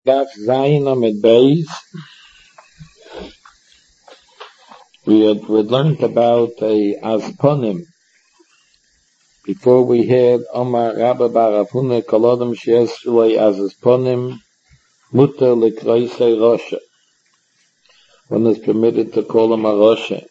Daf Zayin Amid Beis. We had learned about a Azponim. Before we had Omar Rabba Barafuna Kolodam Sheesloi Azponim Mutter Lekroisei Rosha. One is permitted to call him a Rosha.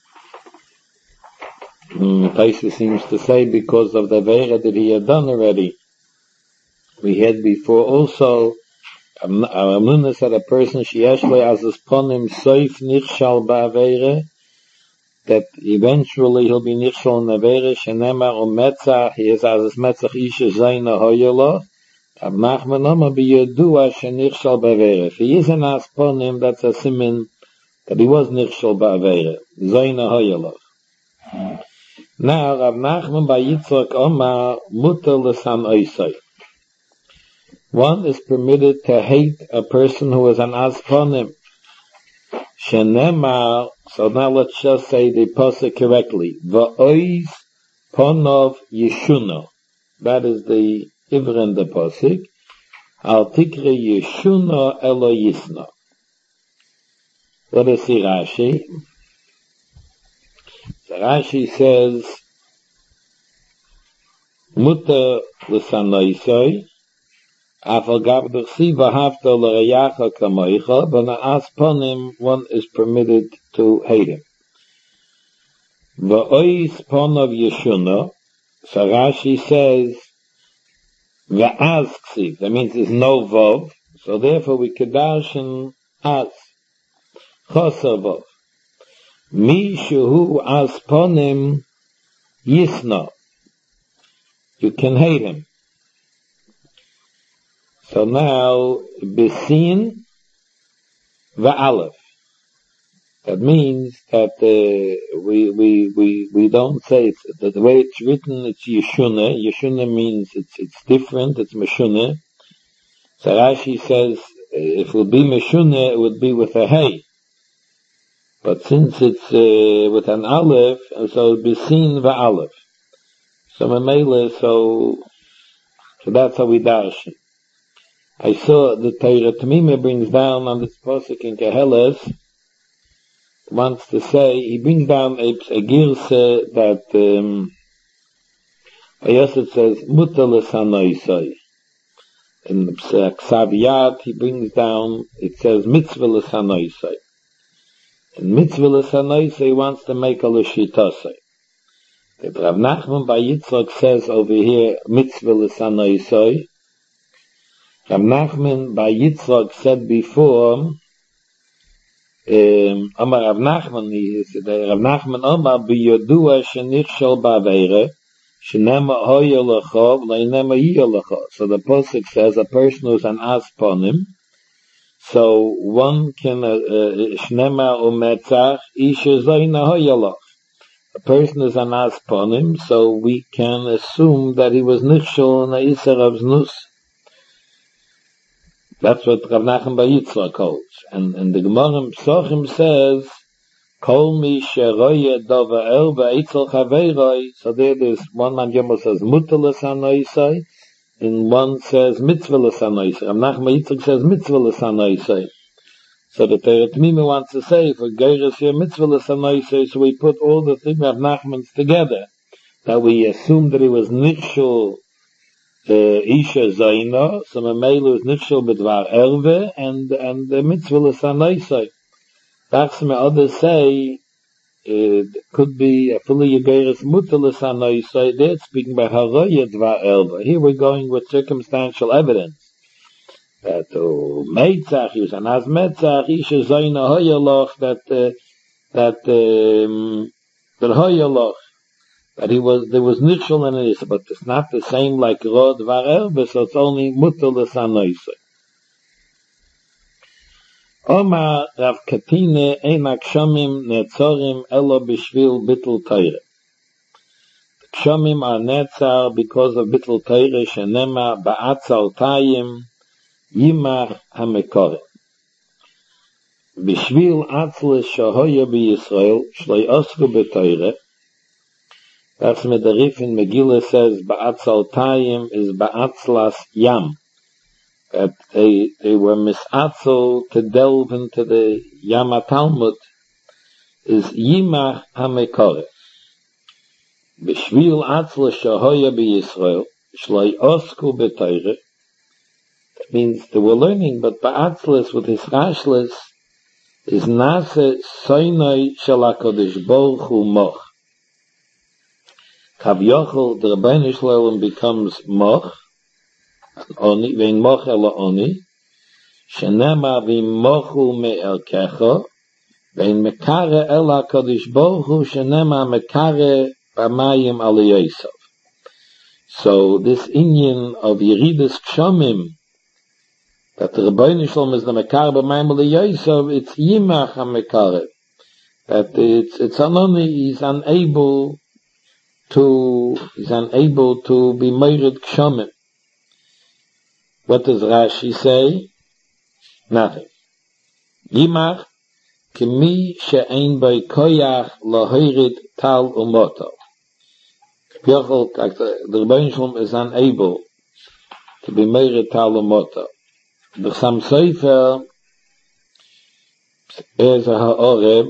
Taisa seems to say because of the Veira that he had done already. We had before also Amunas that a person Sheesloi Azponim Soif Nichshal Ba'aveira, that eventually he'll be nichshol in Aveira, Shenemar Metzach, he is as Metzach Isha Zayna Hoyolo, Ab Nachman Oma B'Yodua Shenichshol Ba'aveira. If he is an Asponim, that's a simin that he was nichshol Ba'aveira, Zayna Hoyolo. Now, Ab Nachman B'Yitzchak Oma Mutter L'San Oisai. One is permitted to hate a person who is an Asponim. Shenemar, so now let's just say the pasuk correctly. Va'ois ponov yeshuna. That is the ivr in the pasuk. Al tikre yeshuna elo yisna. Let us see Rashi. So Rashi says, Mutter l'sanoisoi, Afal gabdach si v'havta l'reyacha kamoicha, but an asponim, one is permitted to hate him. V'ois ponov yeshuna, so Rashi says, v'az ksiv, that means there's no vov, so therefore we kedarshan az, chosa vov. Mi shehu asponim yisna, you can hate him. So now, Besin va'alef. That means that we don't say it's, the way it's written, it's Yeshuna. Yeshuna means it's different, it's Meshuna. So Rashi says, if it would be Meshuna, it would be with a Hey. But since it's with an Aleph, so Besin va'alef. So Mamela, so that's how we darshan. I saw the Torah Tamima brings down on this pasuk in Keheles, wants to say, he brings down a girse that Yosef says, Mutter l'sanoisai. In Ksav Yad, he brings down, it says, Mitzvah l'sanoisai. In Mitzvah l'sanoisai, he wants to make a l'shitasai. That Rav Nachman by Yitzchak says over here, Mitzvah l'sanoisai. Rav Nachman by Yitzchak said before, Amar Rav Nachman, he said, Rav Nachman Amar b'yodua shenichshol ba'aveira, shenema hoya l'chov, le'inema yiya l'chov. So the pasuk says a person who's an asponim, so one can, shenema umetzach, isha zayna hoya l'ch. A person is an asponim, so we can assume that he was nichshol in the Isser of Znus. That's what Rav Nachman Bar Yitzchak holds. And the Gemara Psochim says, Kol mi sheroye dova el v'eitzel chaveiroi. So there's one man Yomah says Mutter l'sanoisai, and one says Mitzvah l'sanoisai. Rav Nachman Bar Yitzchak says Mitzvah l'sanoisai. So the Torah Tamima wants to say, for Geiras here Mitzvah l'sanoisai, so we put all the three Rav Nachmans together, that we assume that he was nichshul Isha Zayna, so Mamelu is Nichshel B'dvar Erve, and the Mitzvah L'sanoisai. That's me others say, it could be a fully Yegeres Mutter L'sanoisai, they're speaking by Haroya Dvar Erve. Here we're going with circumstantial evidence. That, Meitzach, he was an Az Metzach, Isha Zayna Hoyaloch, that Hoyaloch, that there was nichshol in it, but it's not the same like Rod Varel, so it's only Mutter l'sanoisai. Omar Rav Katine Einak Shomim Netzorim Elo B'Shvil Bittul Torah. Shomim are netzar because of Bittul Torah, Shenema Ba'atzal Tayim Yimach HaMekoreh. B'Shvil Atzles Shahoya B'Yisrael Shloi Osru B'Torah. That's what the Rif in Megillah says, Ba'atzal Tayim is Ba'atzlas Yam. that they were misatzel to delve into the Yama Talmud is Yimach HaMekore. B'shvil atzla shahoya b'Yisrael, shloi osku b'Torah. That means they were learning, but ba'atzlis with his rashlis is nase soinoi shel HaKadosh Baruch Hu moch. Kav Yochel, the Rebbeinu Shalom becomes moch, oni, vein moch ela oni, shenema v'mochu me'elkecha, vein mekare el HaKadosh Baruch Hu, shenema mekare b'mayim al Yosef. So this Inyan of Yeridas Kshamim, that the Rebbeinu Shalom is the mekare b'mayim al Yosef, it's Yimach HaMekare. That it's only he's unable to be Meirid Kshamim. What does Rashi say? Nothing. Yimach kemi she'ein bei koyach lahirid tal umoto. The Rebbeinu Shalom is unable to be Meirid tal umoto. The Chassam Sofer is a ha'oreb.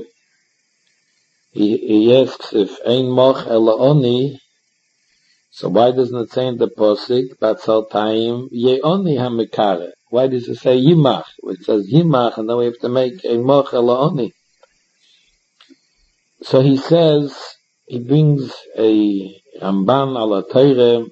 He asks if ein moch ela oni, so why doesn't it say in the posik batzal taim ye oni hamikare? Why does it say yimach? It says yimach, and then we have to make ein moch ela oni. So he says, he brings a Ramban ala Torah.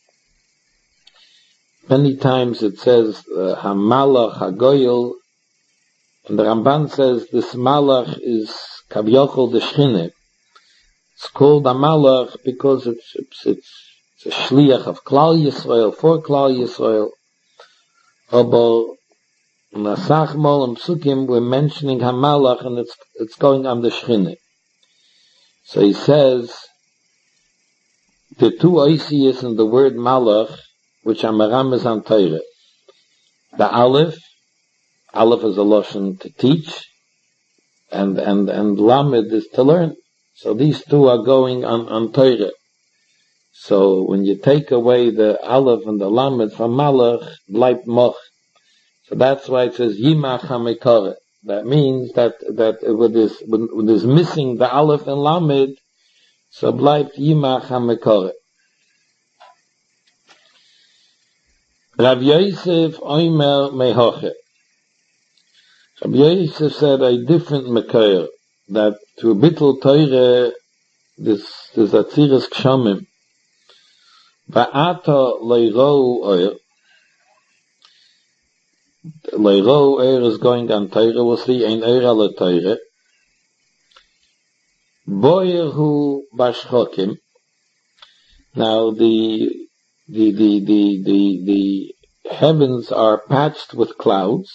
Many times it says hamalach hagoyel, and the Ramban says this malach is Kavyochel the Shchine. It's called a malach because it's a shliach of Klal Yisrael, for Klal Yisrael. Aber Nasach Mol and Psukim, we're mentioning Hamalach, and it's going on the Shchine. So he says, the two oisiyas in the word malach, which are Maram on Torah. The Aleph is a lashon to teach, and Lamed is to learn. So these two are going on Torah. So when you take away the Aleph and the Lamed from Malach, bleibt Moch. So that's why it says Yimach HaMekore. That means that with this missing the Aleph and Lamed, so bleibt Yimach HaMekore. Rav Yosef Oimer Mehoche. Rav Yosef said a different Mekore, that to bittul Torah, this Atziras Kshamim, Va'ata leirou oir. Leirou oir is going on Torah. We'll see ein oir ala Torah. Boyer hu bashchokim. Now the heavens are patched with clouds.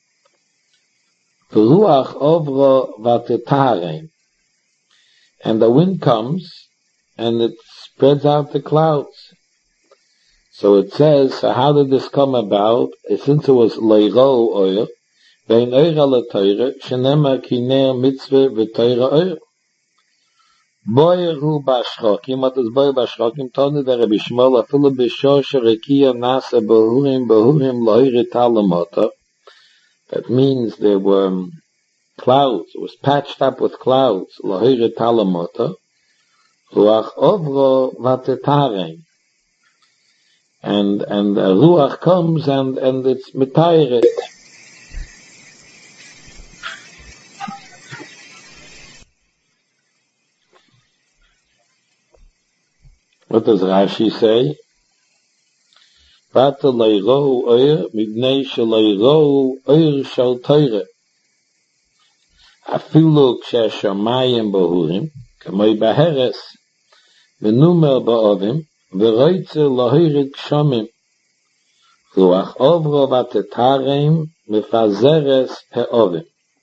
V'ruach ovro v'tetarem. And the wind comes and it spreads out the clouds. So it says, so how did this come about? Since it was leiro oil, vein oir ala Torah, shenema kiner mitzvah v'Torah oir. Boyer hu bashchokim, what is boyer bashchokim? Tony the Rabbi Shmuel, afilu b'shor sherekia nasa behurim lohirit alamota. That means there were clouds, it was patched up with clouds, lohirit alamota, ruach ovro v'tetarem. And ruach comes and it's mitayret. What does Rashi say? Vata leirohu oir mibnei sheleirohu oir shel Torah. Afilu kshe'shamayim behurim kamei baheres v'numer ba'ovim v'roitze lohirid kshamim ruach ovro v'tetarem mefazeres pe'ovim.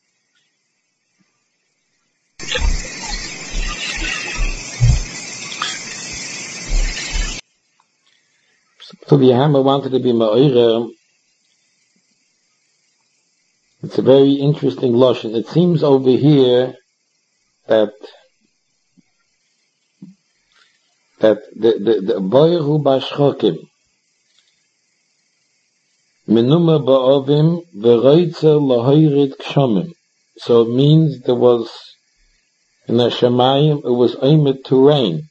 So the Hammer wanted to be ma'orer. It's a very interesting lashon. It seems over here that the boyer hu bashchokim, Menuma ba'ovim v'roitzer lahoirid kshomim. So it means there was, in the Shemayim, it was aimed to rain.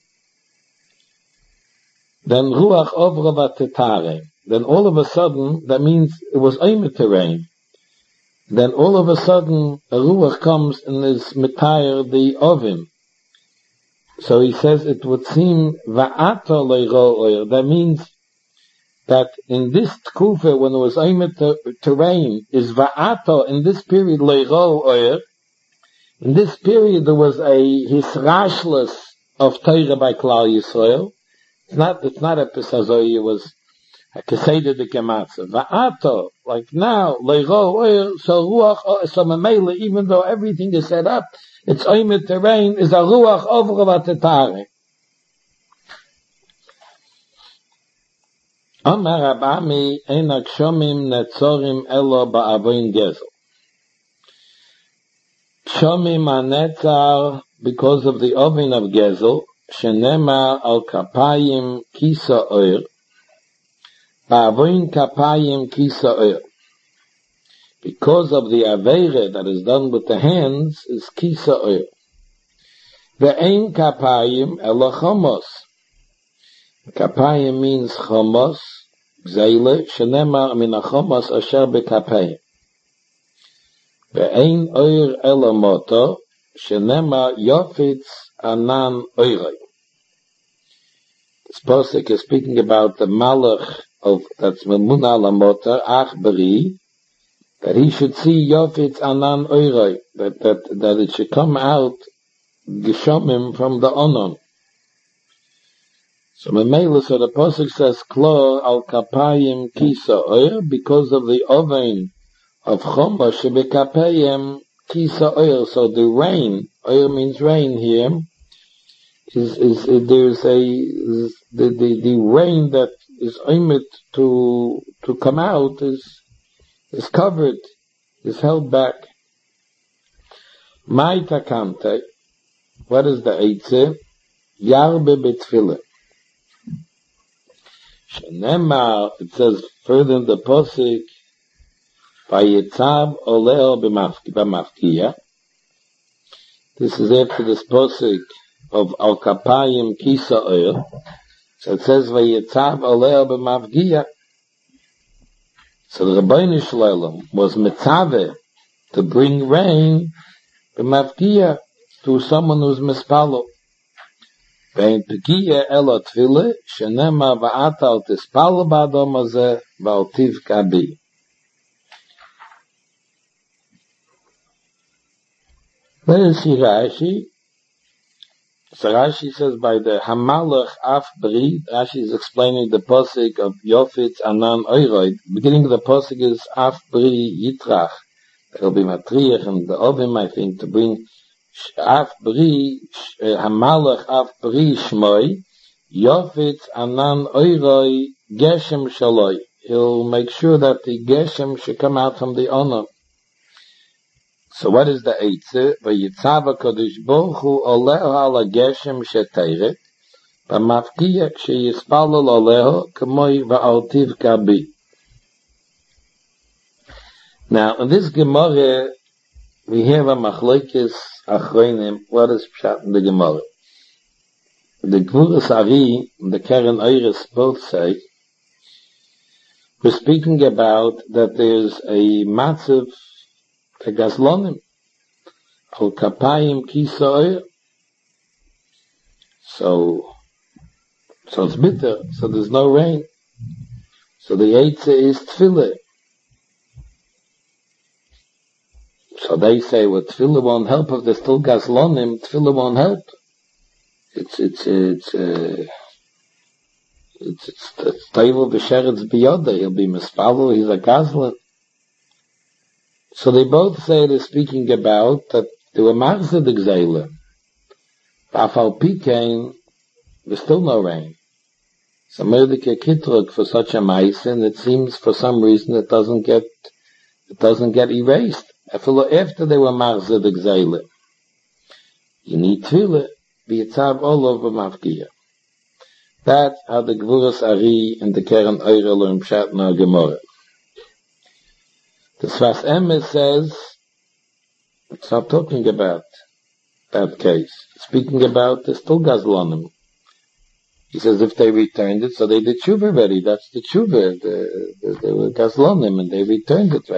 Then ruach ovra v'tetare. Then all of a sudden, that means it was aimed to rain. Then all of a sudden, a ruach comes and is mitayr the ovim. So he says it would seem va'ato leiro oyer. That means that in this tkufa, when it was aimed to rain, is va'ato, in this period leiro oyer. In this period there was a hisrashlis of Torah by Klal Yisrael. It's not a Pesazoy, it was a Keseda de Kematza. Va'ato, like now, leiro oyer, so ruach, so memele, even though everything is set up, it's aimed to rain, is a ruach over vatetare. Amar Abami enak shomim netzorim elo ba'avoin gezel. Shomim anetzar because of the oven of gezel, shenema al kapayim kisa oir, ba'avoin kapayim kisa oir. Because of the aveire that is done with the hands is kisa oir. Ve'ein kapayim elo chomos. Kapayim means chomos, gzeile, shenema min chomos asher bekapayim. Ve'ein oir elo moto, shenema yofitz anan oiroi. This posuk is speaking about the malach of, that's memuna lamoto, ach beri, that he should see yofitz anan oiroi, that it should come out, geshomim from the onon. So Memele, so the posuk says, Klo al kapayim kisa oir, because of the oven of Choma, shebekapayim kisa oir. So the rain, oir means rain here, there's the rain that is aimed to come out is covered, is held back. Mai takante, what is the eitze? Yarbe betfillah. Shenema, it says further in the posik, Vayetzab oleo b'mafkiya. This is after this posik of al kapayim kisa oil. So it says Vayetzab oleo b'mafkiya. So the Rabbeinu Shalom was mitzaveh to bring rain b'mafkiya to someone who's mispalo. Vein pegiya elo tfile, shenema va'ata al tispalo ba'adom hazeh va'al tivka bi. Let us see Rashi. So Rashi says by the Hamalach Af Bri, Rashi is explaining the posik of Yofitz Anan Oiroid. Beginning of the posik is Af Bri Yitrach. There will be Matriach and the Ovim, I think, to bring Af Bri, Hamalach Af Bri Shmoi, Yofitz Anan Oiroi Geshem Shaloi. He'll make sure that the Geshem should come out from the honor. So what is the Eitze? Vayitzava Kodesh Baruch Hu Oleho ala Geshem Sheteiret, V'mafkiya Ksheyispalel Oleho K'moi V'altiv Kabi. Now, in this Gemara, we have a Machlokes Achronim. What is Pshat in the Gemara? The Gvuras Ari and the Keren Oires both say, we're speaking about that there's a massive Gazlonim, al kapayim kisa oir. So it's bitter, so there's no rain. So the Eitze is tefillah. So they say, well, tefillah won't help if there's still Gazlonim, tefillah won't help. It's Teivel b'sheretz biyoda, he'll be mispalo, he's a Gazlan. So they both say they're speaking about that there were Marzeh de Gzeile. Afal Pikein, there's still no rain. So Merdeke Kitruk for such a mice, and it seems for some reason it doesn't get erased. After they were Marzeh de Gzeile. You need Tefillah, V'yitzav all over Mafkiya. That's how the Gvuras Ari and the Keren Oire learn Pshat in our Gemara. The Sfas Emes says, it's not talking about that case. Speaking about the still Gazlonim. He says if they returned it, so they did tshuva already. That's the tshuva. They were Gazlonim and they returned it.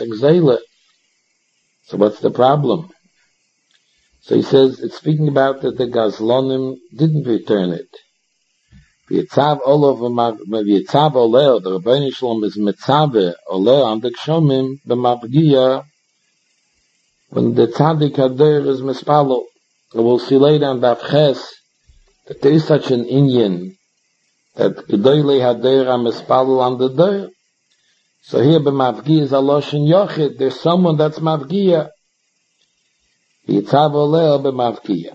So what's the problem? So he says it's speaking about that the Gazlonim didn't return it. V'yitzav oleh, the Rebbeinu Shalom is mitzave oleh on the Gshomim b'mavgiya when the tzaddik hader is mispalo. We'll see later on Daf Ches that there is such an Indian that Gedoylei hader are mispalo on the der. So here b'mavgiya is a loshen yochid. There's someone that's mavgiya. V'yitzav oleh b'mavgiya.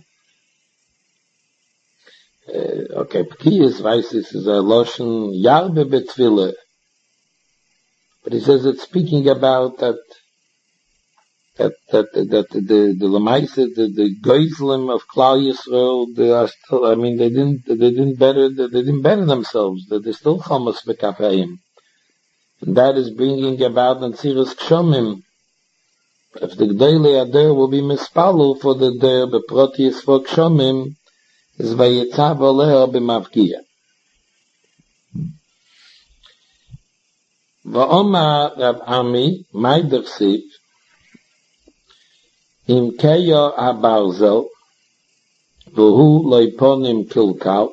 Okay, Pekiyas Vaisis is a Loshen Yarbe Betvile. But he says it's speaking about that the Lamaise, the Geislim of Klal Yisrael, they are still, I mean, they didn't better themselves, that they're still Chomas Bekapayim. And that is bringing about Natsiras Kshomim. If the Gdei Ader will be Mispalu for the Der, Beprotius for Kshomim, is vayitzav oleh b'mavgiya. Va'omar Rav Ami, my dersiv, im keyo habarzel, v'hu loiponim kilkal.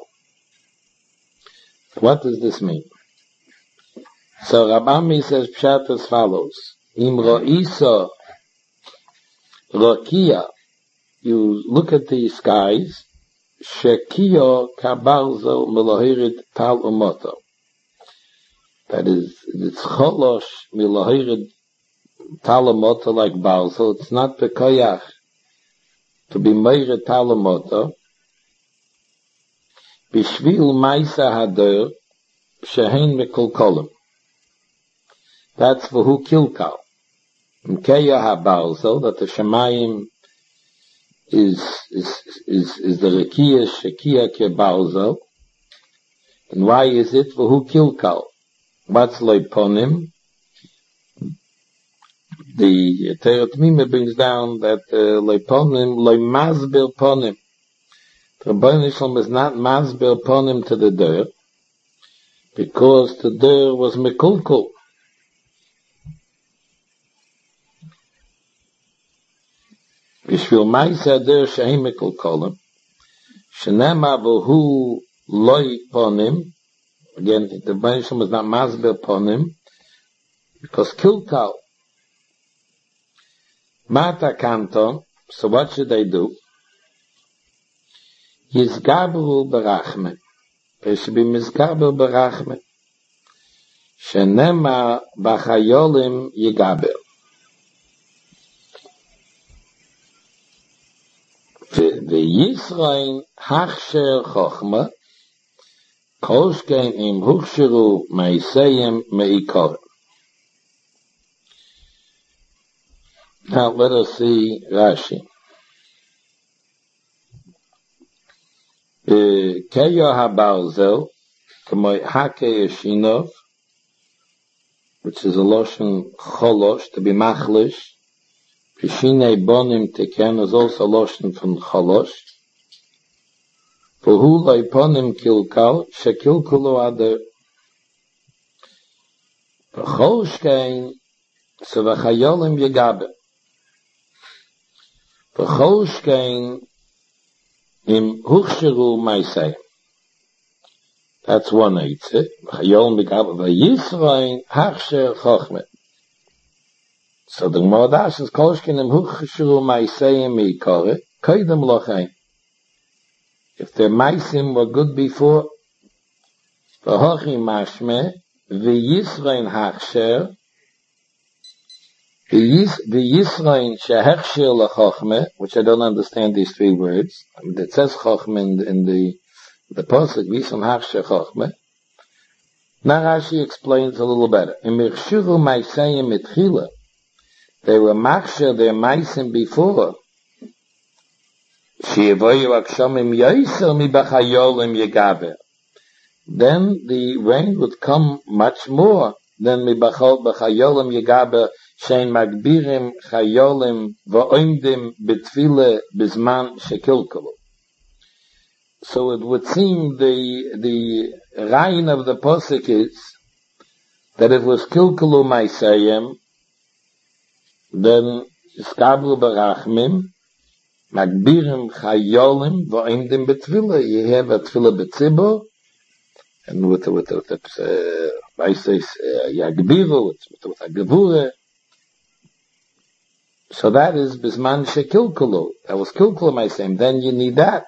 What does this mean? So Rav Ami says pshat as follows: im ro'iso rokia, you look at the skies, Shekiyo kabarzel milahirid tal umoto. That is, it's cholosh milahirid tal umoto like barzel. It's not bekoyach to be meirid tal umoto. Bishvil maisa hader shehein mikulkolim. That's for who kilkal. Mkeya habarzel, that the shemayim is the Rekiya Shekiya Kebarzel. And why is it for who kilkal? What's Leiponim? The Teirat Mimah brings down that Leiponim Leimazbir Ponim. The Rebbeinu Shalom is not Mazbir Ponim to the Der, because the Der was Mekulkul. Bishvil Maisa Der Shehem Mekulkolim, Shenema V'hu Loi Ponim. Again, the Rebbeinu Shalom is not Mazbir Ponim, because Kilkal. Mata Kanton, so what should they do? Yizgabru Berachme. They should be Mizgabru Berachme. Shenema Bachayolim Yigaber. V'yisrain hachsher chochma, koshkein im huchsheru meiseyem meikor. Now let us see Rashi. Keyo habarzel, k'moy hake yeshinov, which is a loshen cholosh, to be machlish. Pishinei bonim teken is also loshen from cholosh. V'hu leiponim kilkal, shekilkulu ader. V'chol shkein, so v'chayolim yegabe. V'chol shkein, im huchsheru maisei. That's one eitzah. V'chayolim yegabe. V'yisrain hachsher chochmet. So the Gemara says, Kolshkin im huchsheru maiseyim meikore, koidem lochein. If their maisim were good before, v'hochi mashme, v'yisrain hachsher, v'yisrain shehechsher lechochme, which I don't understand these three words. I mean, it says chochme in the pasuk, v'yisrain hachsher chochme. Now Rashi explains a little better. Im huchsheru maiseyim mitchila, they were machsher their maisim before. Then the rain would come much more than mibachol b'chayolim yegaber shein magbirim chayolim va'oimdim betfile bizman shekilkulu. So it would seem the rain of the posuk is that it was kilkulu maisayim, then iskablu barachmim, magbirim chayolim va'oimdim betfile. You have a tefillah betzibur, and with yagbiru, with a gevura. So that is bisman shekilkulu. That was kilkulu maisayim. Then you need that.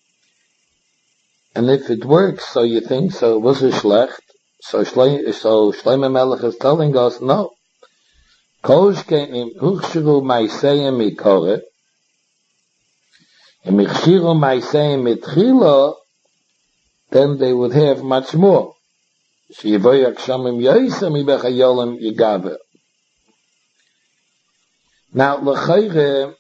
And if it works, so you think, so was it schlecht? So Shlomo Melech is telling us, no. Koshkenim huchshiru maisayim mikore, and michshiru maisayim mitchilo, then they would have much more. Shivoyak shamim yoisem ibechayolim yigaber. Now, l'chayre,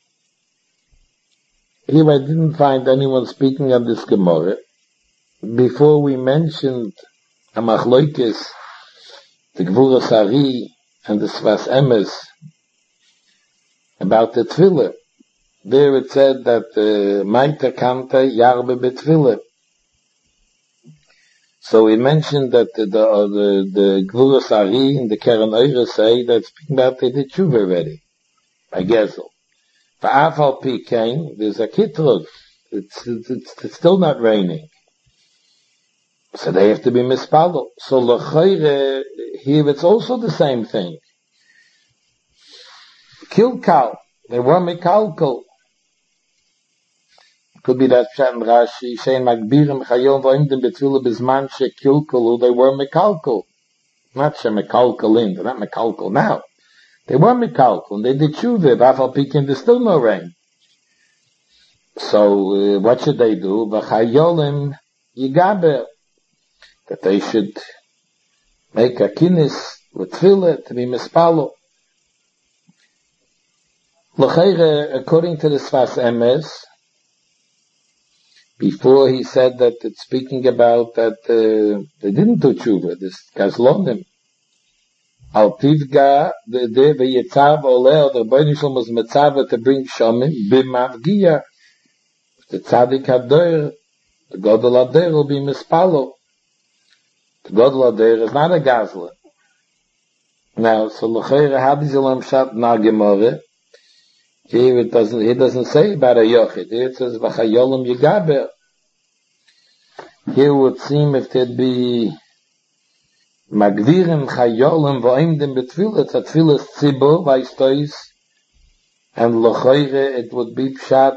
here I didn't find anyone speaking of this Gemara. Before we mentioned a machloikis, the Gvura Sari and the Svas Emes, about the Tefillah. There it said that Maita Kanta Yarbe Betfillah. So we mentioned that the Gvura Sari and the Keren Eure say that speaking about the Tshuva already, by Gezel. For Afal Pi came, there's a kitrug. It's still not raining. So they have to be mispalel. So l'chayre, here it's also the same thing. Kilkal, they were mikalkal. Could be that Pshat and Rashi, Shein Magbirim Chayom V'Oimdim B'Tfilah B'Zman Shekilkalu, they were mikalkal. Not Shemikalkalin, they're not mikalkal now. They were mikalkal, and they did tshuva, B'Afal Pikin, there's still no rain. So, what should they do? V'Chayolim Yigaber. That they should make a kinnis with tefillah to be mispalo. L'chayre, according to the Sfas Emes, before he said that it's speaking about that they didn't do tshuva, this Gazlonim. Al Tivga, the Yetzav Oleh, the Rebbeinu Shalom was Metzava to bring Shomim, B'Mavgiya. The Tzadik Hadoyer, the Godel Hadoyer will be mispalo. The Godel there is not a gazla. Now, so l'chayre hadizilam shat na gemore. Here it doesn't say about a yochid. Here it says v'chayolim yigaber. Here it would seem if there'd be magvirim chayolim v'oimdim betfilah, it's a tfilas tzibur v'aistois, and l'chayre it would be pshat.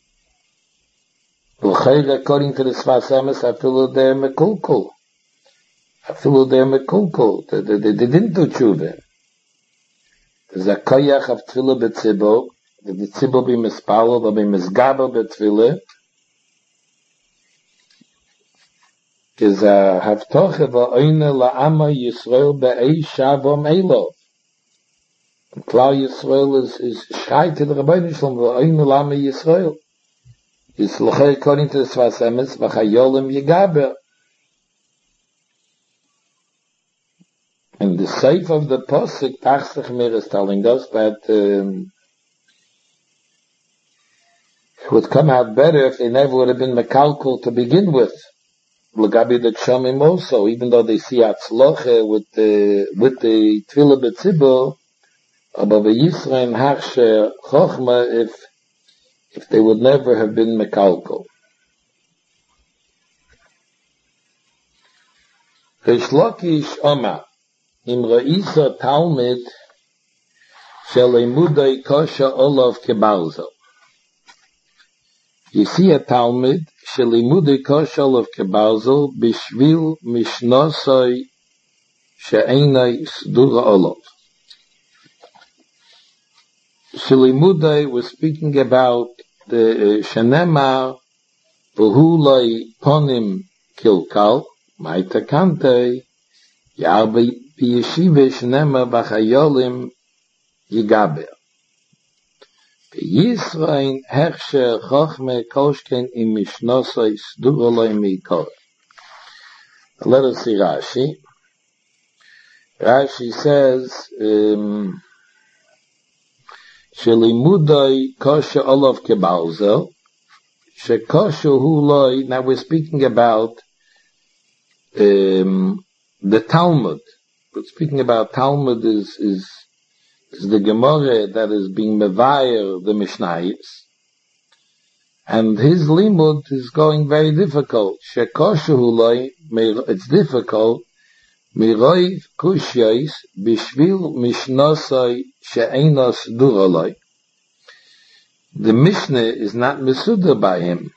L'chayre according to the Sfas Emes, afilu der mekulkul. Afilu der mekulkul. They didn't do tshuva. There's a koyach of tefillah b'tzibur. The tzibur be mispalo, they'll be misgaber b'tefillah. There's a haftoche v'oine la'ama Yisrael be'ei shavom elov. Klal Yisrael is shy to the Rebbeinu Shalom v'oine la'ama Yisrael. It's l'chei according to the Sfas Emes v'chayolim yigaber. And the seif of the posuk, Tachsach Mir, is telling us that it would come out better if they never would have been mekalkal to begin with. L'gabi the Shomim also, even though they see Atzloche with the Tfilah B'tzibur, aber Yisrael Harshe Chochma, if they would never have been mekalkal. Reish Lakish Omar, Im Ra'isa Talmid Shel Limudei Kosha Olav Kebalzo. You see a Talmud Shel Limudei Kosha Olav Kebalzo Bishvil Mishnosoi She'enai Sdura Olav. Shel Limudei was speaking about the Shenemar V'hulai Ponim Kilkal Maita Kante Yarbi B'yeshiva Shnema B'chayolim Yigaber. B'Yisrael Hersher Chochme Koshken Im Mishnosoi Sduroloi Mikor. Let us see Rashi. Rashi says, Shelimudai kosher olav kebalzel, shekosher hu loy. Now we're speaking about the Talmud. But speaking about Talmud is the Gemara that is being mevayer the Mishnayos. And his limud is going very difficult. Shekosher hu loy, it's difficult. Miroiv kushyais bishvil mishnosai she'enos duroloi. The Mishnah is not mesuda by him.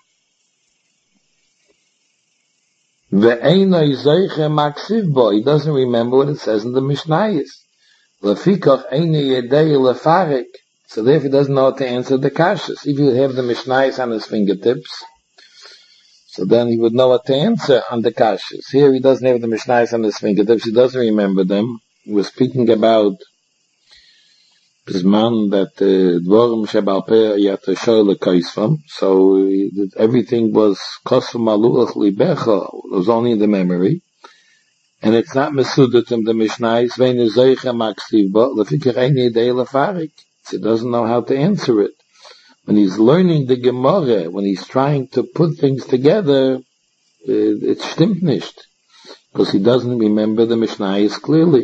Ve'enoi zoiche maksiv bo. He doesn't remember what it says in the Mishnayos. Lefikach eini yedei lefarik. So therefore he doesn't know how to answer the kashas. If you have the Mishnayos on his fingertips, so then he would know what to answer on the kashas. Here he doesn't have the Mishnayos on his fingertips. He doesn't remember them. We're speaking about Bisman that Dvorim Shebal Peh Yatashor Lekoisvam. So everything was Kosum Aluach Libecha. It was only in the memory. And it's not Mesudat in the Mishnayos. Ve'enu Zoicha Maksiv Bo. Lefikach Eini Yedei Lefarik. He doesn't know how to answer it. When he's learning the Gemara, when he's trying to put things together, it stimmt nicht. Because he doesn't remember the Mishnayos clearly.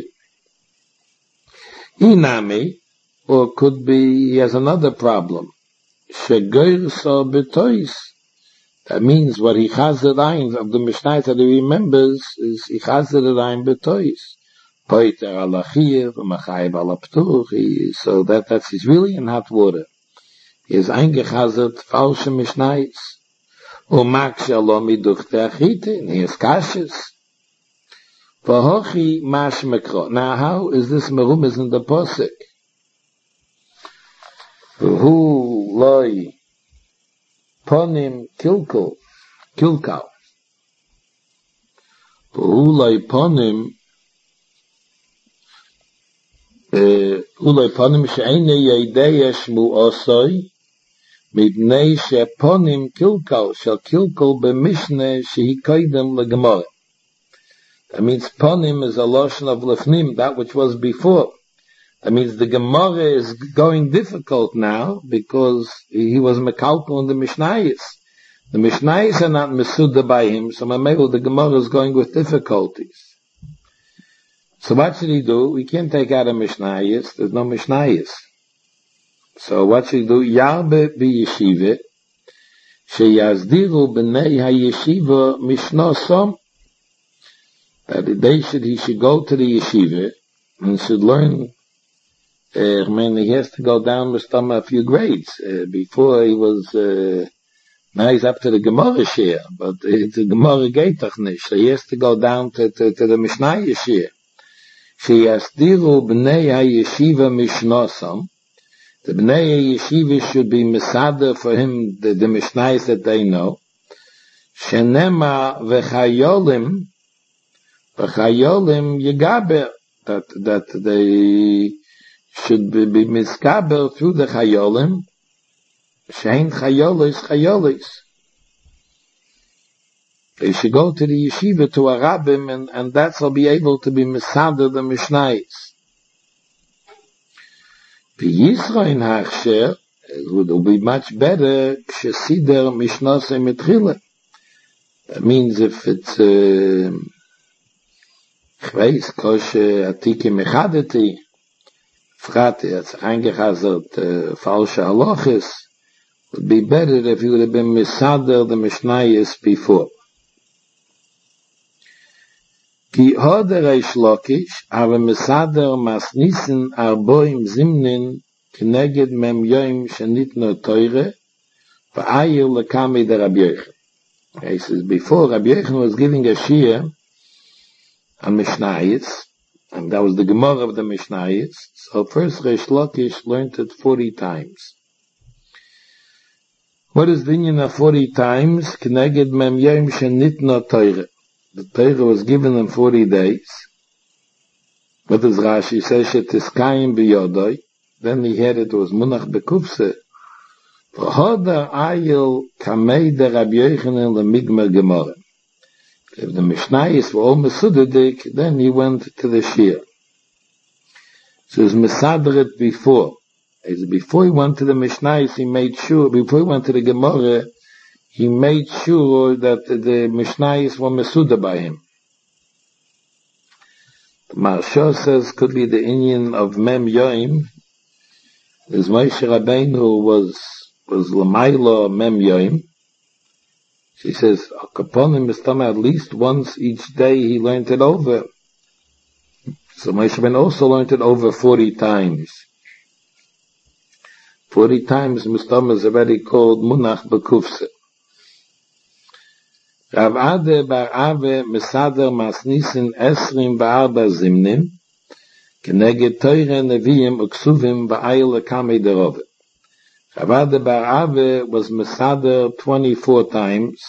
Inami, or could be, he has another problem. Shegoir so betois. That means what he has the line of the Mishnayos that he remembers is he has the line betois. Poiter alachir, v'machayv alaptuch. So that's, he's really in hot water. He is eingechazert falsche Mishnayos. Umak shalomi duchte achite, and he is kashes. V'hochi mash mekro. Now how is this merumas in the posik? V'hu loy ponim kilkal. V'hu loy ponim she'ene yedei shmu osoi mibnei she'ponim kilkal shel kilkal b'mishne shehi koidem legemara. That means ponim is a lotion of lefnim, that which was before. That means the Gemara is going difficult now because he was mekalpel in the Mishnayos. The Mishnayos are not mesuda by him, so maybe the Gemara is going with difficulties. So what should he do? We can't take out a Mishnayos. There's no Mishnayos. So what should he do? Yarbe b'yeshiva, sheyazdiru b'nei ha-yeshiva mishnosom. That he should go to the yeshiva and should learn. He has to go down with a few grades. Before he was, now he's up to the Gemara share, but the Gemara geht doch nicht. So he has to go down to the Mishnah share. Sheyasdiru b'nei ha-yeshiva mishnosam. The b'nei ha-yeshiva should be mesada for him, the Mishnahs that they know. Shenema v'chayolim yegaber. That they should be miskaber through the chayolim. Shein chayolis. They should go to the yeshiva, to a rabbim, and that's will be able to be misader the Mishnayos. The Yisrael hachsher, it would be much better k'shesider mishnasei mitchila. That means if it's chveis koshe atiki mechadeti, frate it's eingechazert falsche halachis, would be better if you would have been misader the Mishnayos before. Ki hoder Reish Lakish ave misader masnisen arboim zimnin kneged mem yoim shenitno teure va'ayir lekami de Rabbi Yochanan. He says before Rabbi Yochanan was giving a shir on Mishnayos, and that was the Gemara of the Mishnayos. So first Reish Lakish learned it 40 times. What is the inyan of 40 times? Kneged mem yoim shenitno teure. The Torah was given in 40 days. What does Rashi say? Shetiskayim biyodoi. Then he had it was munach bekufse. V'hoda ayil kamei de Rabbi Yochanan lemigmer gemara. If the Mishnayos were all mesudadik, then he went to the shir. So he was mesaderet before. Before he went to the Mishnayos, he made sure, before he went to the Gemara, he made sure that the Mishnayos were Mesuda by him. The Maharsha says, could be the Inyan of Mem Yoim. As Moshe Rabbeinu was Lamaila Mem Yoim. She says, Kaponim Mistama, at least once each day he learned it over. So Moshe Rabbeinu also learned it over 40 times. 40 times Mistama is already called Munach Bekufse. Rav Ade bar Ave Mesader Masnisin Esrim Ba'arba Zimnim Keneged Teure Neviim Uksuvim Ba'ayel Kamei Derove. Rav Ade bar Ave was Mesader 24 times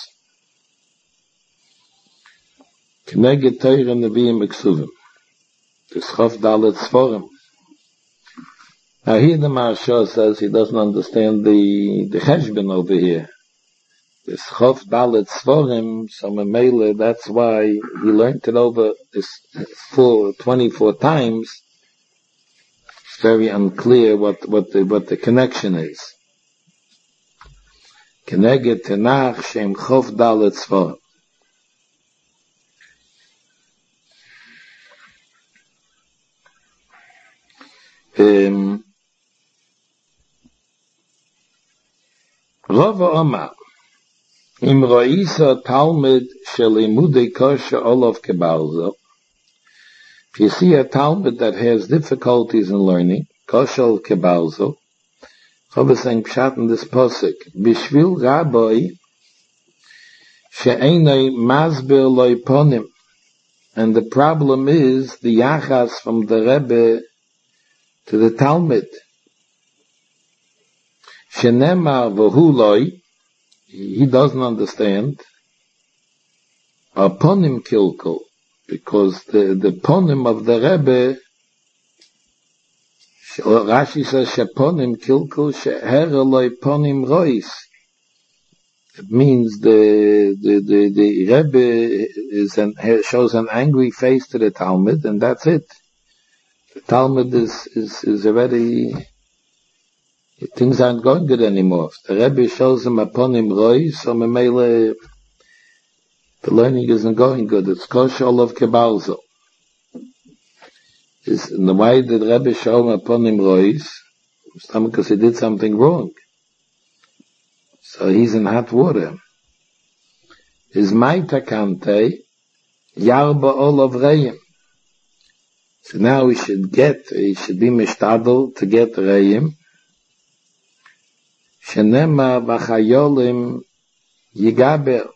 Keneged Teure Neviim Uksuvim. This Chof Dalet Sforim. Now here the Maharsha says he doesn't understand the Cheshbon over here. This Chof Dalet Sforim, so Memele, that's why he learned it over this 24 times. It's very unclear what the connection is. Keneged Tanach Shem Chof Dalet Sforim. Rava Omar Im Roisa Talmud Shelimudei Kosher Olav Kebalzo. If you see a Talmud that has difficulties in learning, Kosher Kebalzo, Rava is saying Pshat in this posuk, Bishvil Rabbi She'enei Masber Loi Ponim. And the problem is the Yachas from the Rebbe to the Talmud. Shenemar V'hu Loi, he doesn't understand. Ponim Kilkul, because the ponim of the Rebbe, Rashi says Sheponim Kilkul She'her Loi Ponim Rois. It means the Rebbe shows an angry face to the Talmud, and that's it. The Talmud is already, things aren't going good anymore. The Rebbe shows him upon him roy, so Memele, the learning isn't going good. It's kosher olav kebalzo. In the way that the Rebbe show him upon him roy, because he did something wrong. So he's in hot water. His maita kante, yarba olav reim. So now he should be mishtadel to get reim. Shenema v'chayolim yigaber.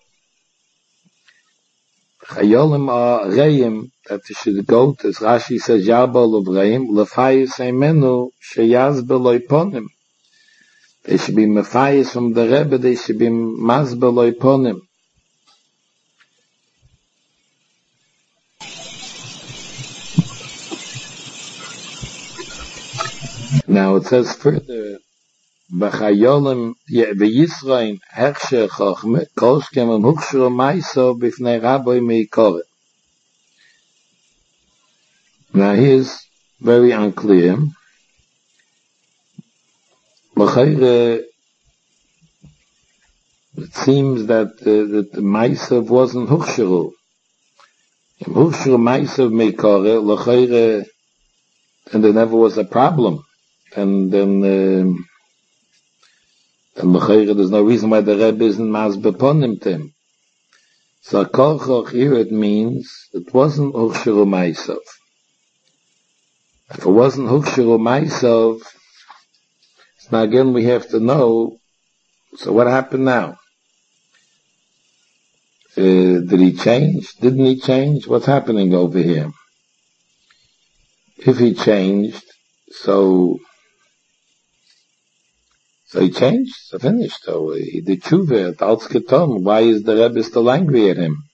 Chayolim are reim, that he should go to, as Rashi says, yarba olav reim, lefayis eimenu sheyazbe loy ponim. They should be mefayis from the Rebbe, they should be mazbe loy ponim. Now it says further, B'chayolim v'yisrain hechsher chochme, kolshkem huchshro maiso b'fnei rabbi meikoret. Now here's very unclear. It seems that the Maisav wasn't Huchshuru. If Huchshuru Maisav Meikore, L'chayre, and there never was a problem. And then L'chayre, there's no reason why the Rebbe isn't Masbe Ponim to him. So Korchoch here it means it wasn't Huchshuru Maisav. If it wasn't Huchshuru Maisav, now again we have to know, so what happened now? Did he change? Didn't he change? What's happening over here? If he changed, so he changed, so finished. So he did tshuva, Talz Ketom. Why is the Rebbe still angry at him?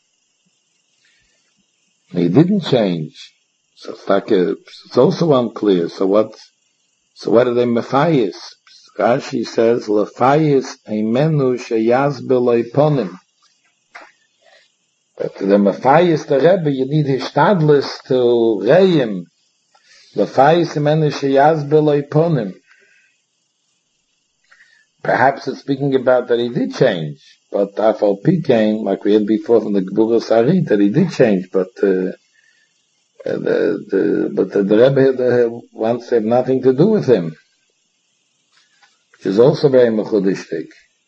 He didn't change. So it's also unclear. So what are they mefayis? Rashi says, Lefayis eimenu sheyazbe loy ponim. But the mefayis, the Rebbe, you need hishtadlis to reim. Lefayis eimenu sheyazbe loy ponim. Perhaps it's speaking about that he did change, but Afal Pikain, like we had before from the Gebura Sari, that he did change, but the Rebbe wants to have nothing to do with him, which is also very mechudishtik.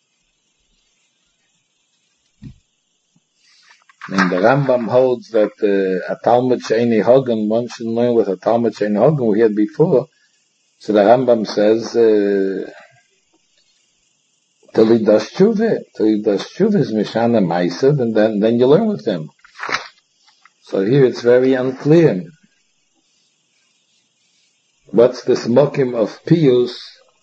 And the Rambam holds that a Talmud Sheini Hogan, one should learn with a Talmud Sheini Hogan we had before. So the Rambam says, till he does tshuva is Mishana Meisav, and then you learn with him. So here it's very unclear. What's this mokim of Piyus?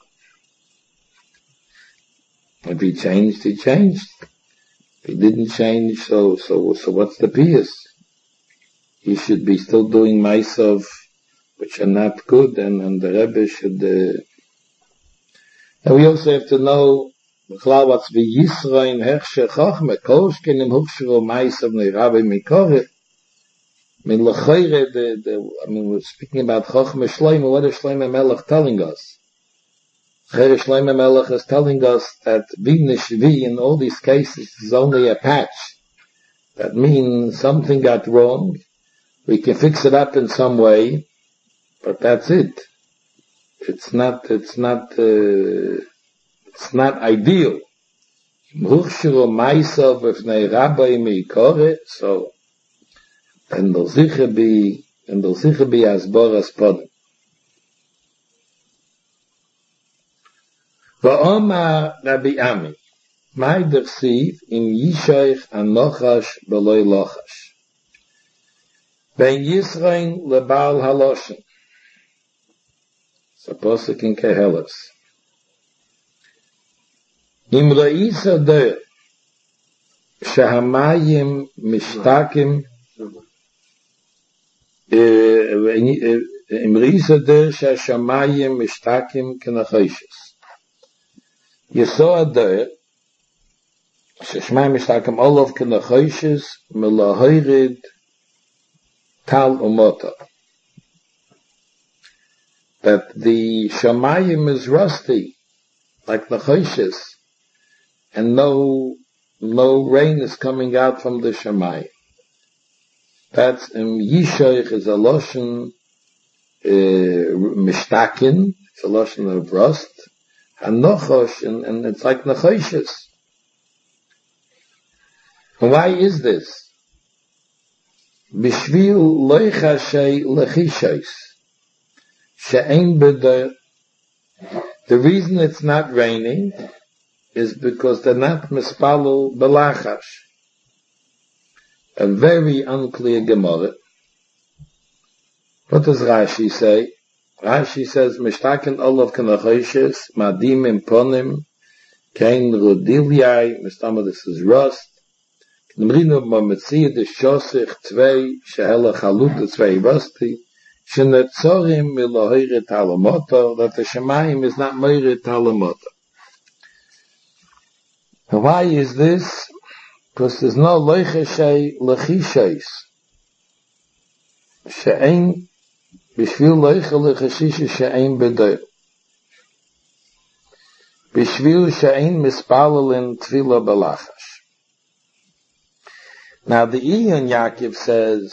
If he changed, he changed. If he didn't change, so what's the Piyus? He should be still doing Meisav, which are not good, and the Rebbe should, and we also have to know, what's the Yisrael Herrscher Chochme, Koshkin im Huchshiro Meisav Neirabe Mikore. I mean, we're speaking about Chochme Shloime. What is Shloime Melech telling us? Shloime Melech is telling us that Vinishvi in all these cases is only a patch. That means something got wrong. We can fix it up in some way, but that's it. It's not ideal. So, and there'll sicher be asboras podem. Va'omar Rabbi Ami, my dersiv im yishoich anochash beloy lochash. Ben Yisrael lebal haloshen. So posuk in Kehelos. Im ra'isa der shahamayim mishtakim im ra'isa der shahamayim mishtakim kenachoshes. Yesod der shashmayim mishtakim olav kenachoshes melahoirid tal umota. That the shamayim is rusty, like nachoshes, and no rain is coming out from the shamayim. That's yishoich is a lotion mishtakin, it's a lotion of rust, and nochosh, and it's like nachoshes. Why is this? Bishvil loichashay lechishois. The reason it's not raining is because they're not mispalu belachash. A very unclear Gemara. What does Rashi say? Rashi says, Mishtaken olav kenachoshes, madim imponim, kein rodilyai, mistama this is rust. Nemrinu mametziyah de shosich tvei, shehela chalut, tvei rusty, shenetzorim milohiret halamoto, that the Shemayim is not moiret halamoto. Why is this? Because there's no loichashay lechishays. She'ein, bishvil loicha lechashisha she'ein bedoy. Bishvil she'ein mispalel in tefillah balachash. Now the Iyon Yaakov says,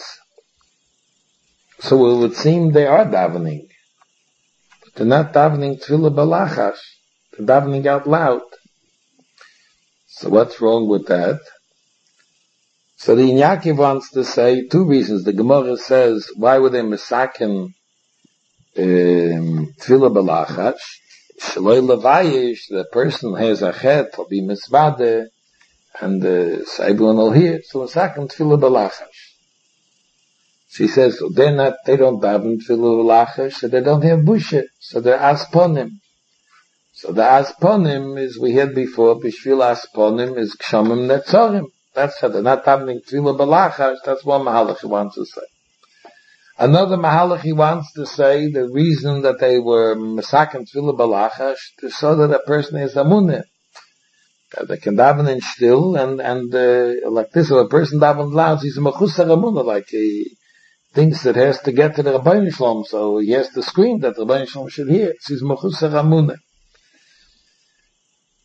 so it would seem they are davening. But they're not davening tefillah balachash. They're davening out loud. So what's wrong with that? So the Yaakov wants to say two reasons. The Gemara says, why would they misaken tefillah balachash? Shaloi levayish, the person has a chet, will be misvade, and so everyone will hear. So misaken tefillah balachash. She says, so they don't daven tefillah balachash, so they don't have bushet, so they're asponim. So the asponim is, we had before, bishvil asponim is kshamim netzorim. That's how they're not davening tefillah balachash. That's one mahalach he wants to say. Another mahalach he wants to say, the reason that they were masakim tefillah balachash, to show that a person is amuneh. That they can daven in still, and like this, if a person daven loud, he's a mechusar amuneh, like he thinks that he has to get to the Rabbeinu Shalom, so he has to scream that the Rabbeinu Shalom should hear. He's mechusar amuneh.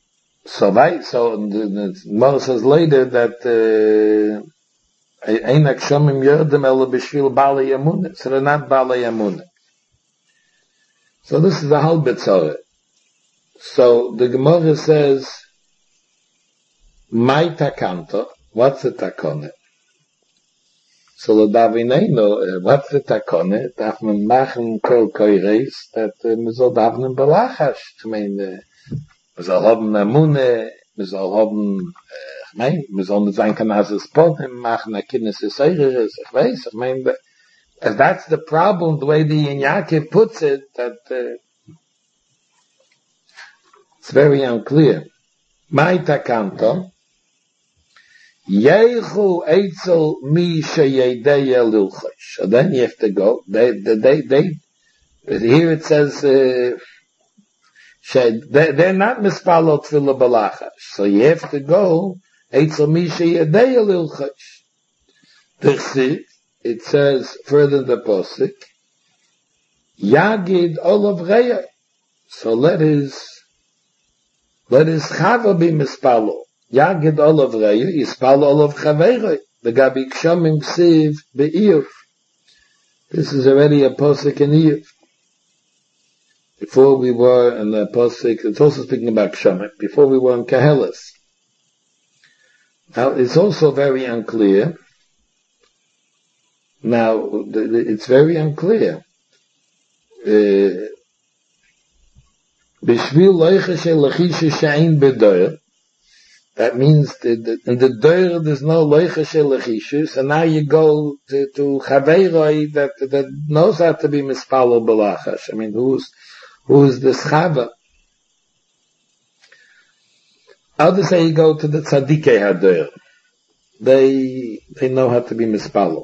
So the Gemara says later that Ein Akshamim Yerdem Ela B'Shvil Balei Emunah. So they're not Balei Emunah. So this is a halbet Torah. So the Gemara says, "My takanto." What's the takone? So the Davineino, what's the takone? Darf man machen kol koires that man soll davnen belachash. I mean, man soll haben Emunah, man soll haben, man soll nicht sein kann as es Potem machen, a Kinnis is Eireres, ich weiß, I mean, that's the problem, the way the Yaakov puts it, that it's very unclear. My takanto, Yechu Eitzel Mi Sheyedeya Lilchosh. So then you have to go. They here it says, they're not mispalot tefillah balachash. So you have to go, Eitzel Mi Sheyedeya Lilchosh. It says further in the posuk, Yagid Olav Reya. So let his chava be mispalo. Yagid Olav Reya, Yispal Olav Chaveiroi. The Gabi Kshamim Siv Be'iyuf. This is already a posuk in Iyuf. Before we were in the posuk, it's also speaking about Kshamim. Before we were in Kehelis. Now, it's also very unclear. Now, it's very unclear. Bishvil Loicha Shel Lechisha She'ein B'Doyer. That means in the Doyer there's no Loicha Shel Lechisha, so now you go to Chaveiroi that knows how to be Mispalo B'Lachash. I mean, who's this Chava? Others say you go to the Tzadikei HaDoyer. They know how to be Mispalo.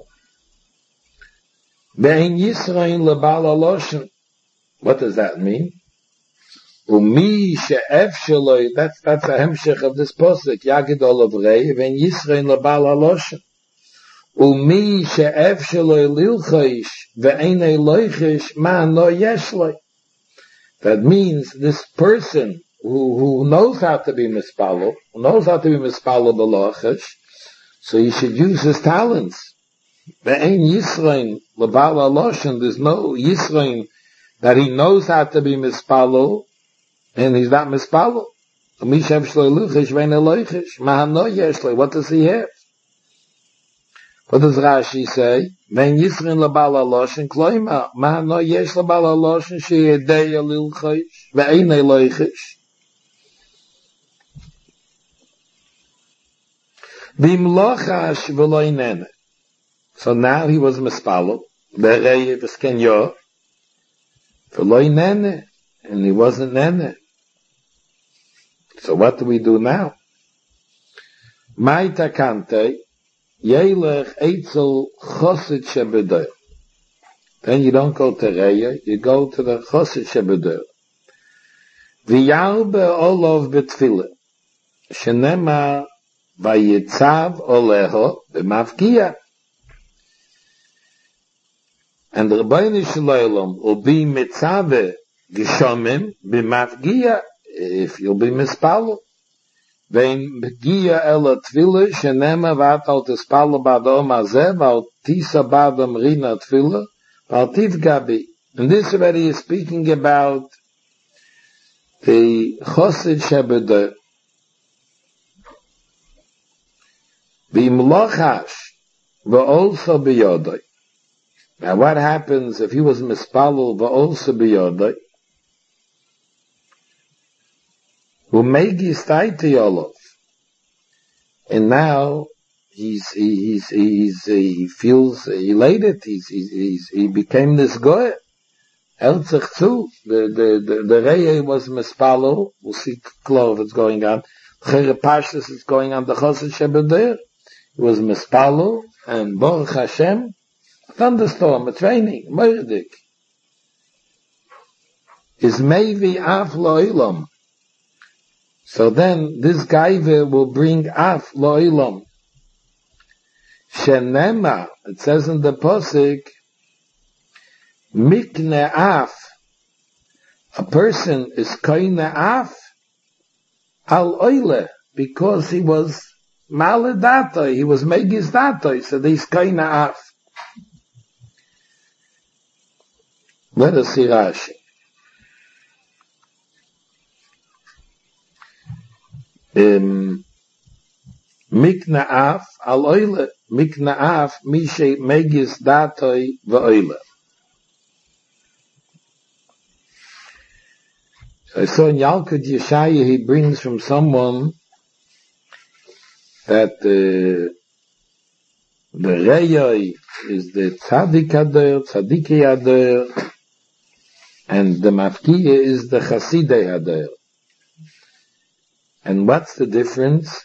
Be'ein Yisrael lebal aloshen. What does that mean? Umi she'ef sheloi. That's a hemshech of this posuk. Yagid olav rei. Be'ein Yisrael lebal aloshen. Umi she'ef sheloi lilchoish ve'ein loichish man lo yeshloi. That means this person who knows how to be mispalo, who knows how to be mispalo b'lochish, so he should use his talents. Ve'ein Yisrael lebal aloshen. There's no Yisrael that he knows how to be mispalo, and he's not mispalo. What does he have? What does Rashi say? Ve'ein Yisrael lebal aloshen kloima mahano yesh lebal aloshen sheyedeya lilchosh ve'ein loichish. V'imlochash v'lo inene. So now he was mispalo, be'rei v'skenyo, v'lo nene, and he wasn't nene. So what do we do now? Mai takante, yelech eitzel chosid shebedoy. Then you don't go to Reya, you go to the chosid shebedoy. V'yarbe olov betfile, shenema vayitzav oleho b'mavgiya. And the Rebbeinu Shalom will be mitzave geshomim b'mavgiya if you'll be mispalo. Vein b'giya ela tefila shenema v'atal tispalo b'adom hazeh v'al tisa b'adom rina tefila v'al tivgabi. And this already is speaking about the chosid shebedoy. V'imlochash v'olso b'yodoy. Now what happens if he was mispalul va'olsa b'yodai? Umegi staiti yolov. And now he feels elated. He became this guy. Elzich too. The Reye was mispalul. We'll see close what's going on. Chere Pashtus is going on the Chosid Shebedoyer. He was mispalul and Baruch Hashem. Thunderstorm, it's raining, Moirdik. Is maybe af lo'ilam. So then this gaiva will bring af lo'ilam. Shenema, it says in the posik, mikne af. A person is koine af al oile, because he was maledatoi, he was megis datoi, so this kind of af. Let us see Rashi. Mikna af al oile, mikna af mishe megis datoi v'oile. So I saw in Yalkut Yeshaya, he brings from someone that the Reyoi is the Tzadik Ader, Tzadiki Ader, and the Mafkiya is the Chasidei Ader. And what's the difference?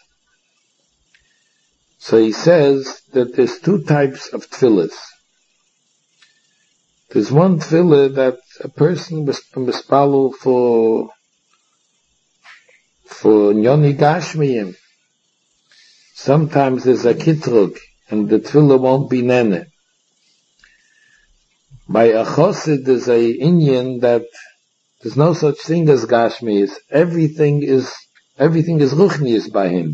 So he says that there's two types of tefillahs. There's one tefillah that a person mispalul for Nyoni Gashmiyim. Sometimes there's a kitrug, and the tefillah won't be nene. By a chosid, there's a inyan that there's no such thing as Gashmiyis. Everything is ruchnius by him.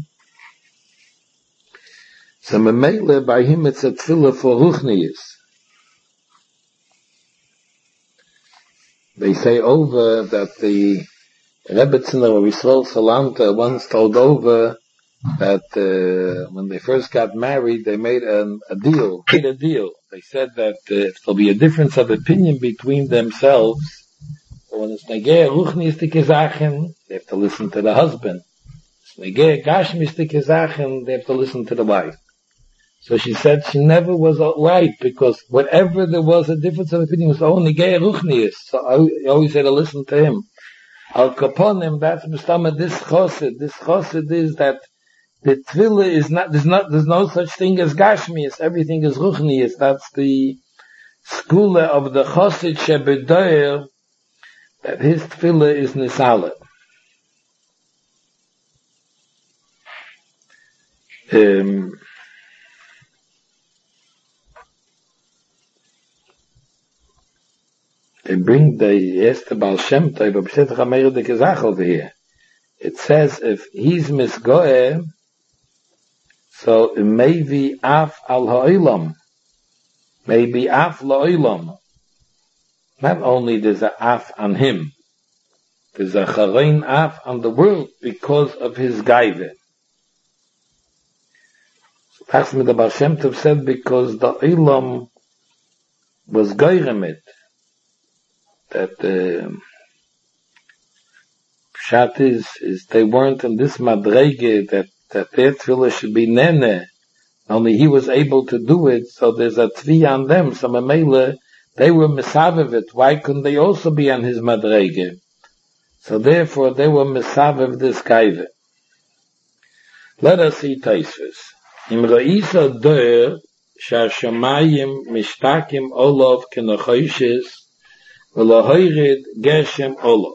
So memele, by him it's a tefillah for ruchnius. They say over that the Rebbetziner of Yisrael Salanta once told over that when they first got married, they made a deal. They said that if there'll be a difference of opinion between themselves, when it's negeh ruchnistik zachen, they have to listen to the husband. It's negeh gashmistik zachen, they have to listen to the wife. So she said she never was right, because whatever there was a difference of opinion was only negeh ruchnius. So I always had to listen to him. Al kaponim, that's mistama this chosid. This chosid is that the tefillah is not, there's no such thing as gashmius. Everything is ruchnius. That's the skula of the chosid shebedoyer, that his tefillah is nisala. They bring the Baal Shem Tov, but B'Shetach HaMeir the Gezach over here. It says if he's misgoeh, so it may be af al ha'olam, maybe af la'olam. Not only there's a af on him, there's a charein af on the world because of his gaive. So that's what the Baal Shem Tov said, because the olam was goyremit. That pshat is they weren't in this madrege that their tefillah should be nene. Only he was able to do it, so there's a tvi on them. So memele, they were misavev it. Why couldn't they also be on his madrege? So therefore they were misavev this kaive. Let us see Taisvis. Im ra'isa doer sha'shamayim mishtakim olav kenochoishes v'lahoyred geshem olav.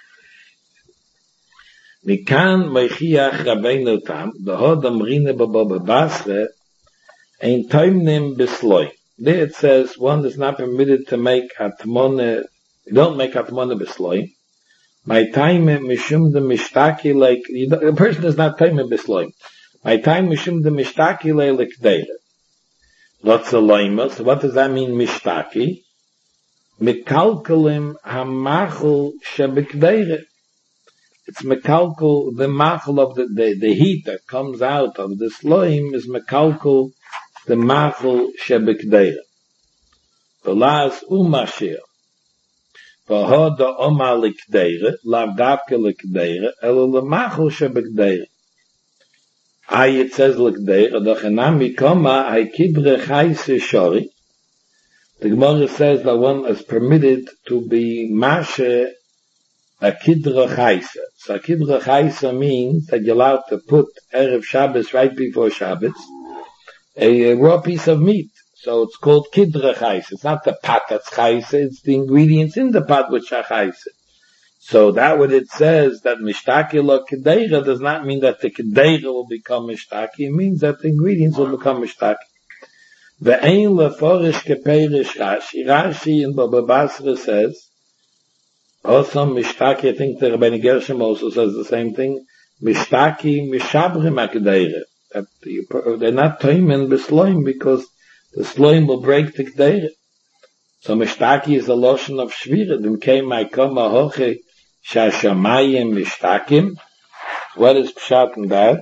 Mikan meichiach rabbeinu tam, v'hod amrine b'bo basre, ein toimnim b'sloi. There it says one is not permitted to make atmone, you don't make atmone b'sloi. My time mishum de mishtaki like, a person is not time b'sloi. My time mishum de mishtaki like l'kdeire. Lotzaloima, so what does that mean mishtaki? Mekalkelim hamachul shebekdeire. It's mekalkel, the machul of the heat that comes out of the sloim is mekalkel, the machul shebekdeire. Velaz umashir. V'hoda oma likdeire, lav davke likdeire, elo lemachul shebekdeire. It says likdeire, dochenam mikoma haikibre chayse shori. The Gemara says that one is permitted to be mashe a kidra chayse. So a kidra chayse means that you're allowed to put Erev Shabbos right before Shabbos, a raw piece of meat. So it's called kidra chayse. It's not the pot that's chayse, it's the ingredients in the pot which are chayse. So that what it says, that mishtaki lo kedeira, does not mean that the kedeira will become mishtaki. It means that the ingredients will become mishtaki. Ve'ein leforish keperish Rashi. Rashi in Baba Basra says, also mishtaki, I think the Rabbeinu Gershom also says the same thing, mishtaki mishabrim akdeire. That they're not taimen besloim because the sloim will break the kdeire. So mishtaki is a lotion of shvira. Then came my kama hoche shashamayim mishtakim. What is pshat in that?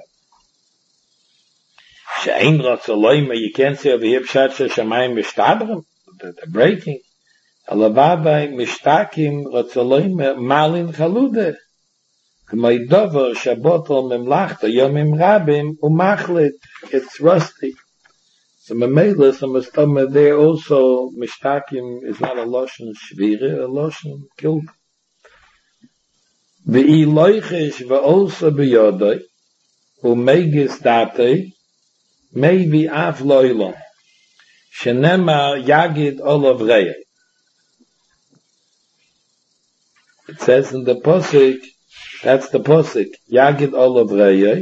She'ein ratzoloima. You can't say over here pshat shashamayim mishtabrim. The breaking. Alavabai mishtakim ratzoloima malin chalude. K'may dover shabotol memlachta yomim rabim umachlit. It's rusty. So Mamela, so Mustama there also, Mishtakim is not a Loshen Shvira, a Loshen Kilk. V'i loichish v'osa b'yodai, u'megis datei, maybe af loilon, shenema yagid olav reyei. It says in the Posik, that's the Posik, yagid olav reyei.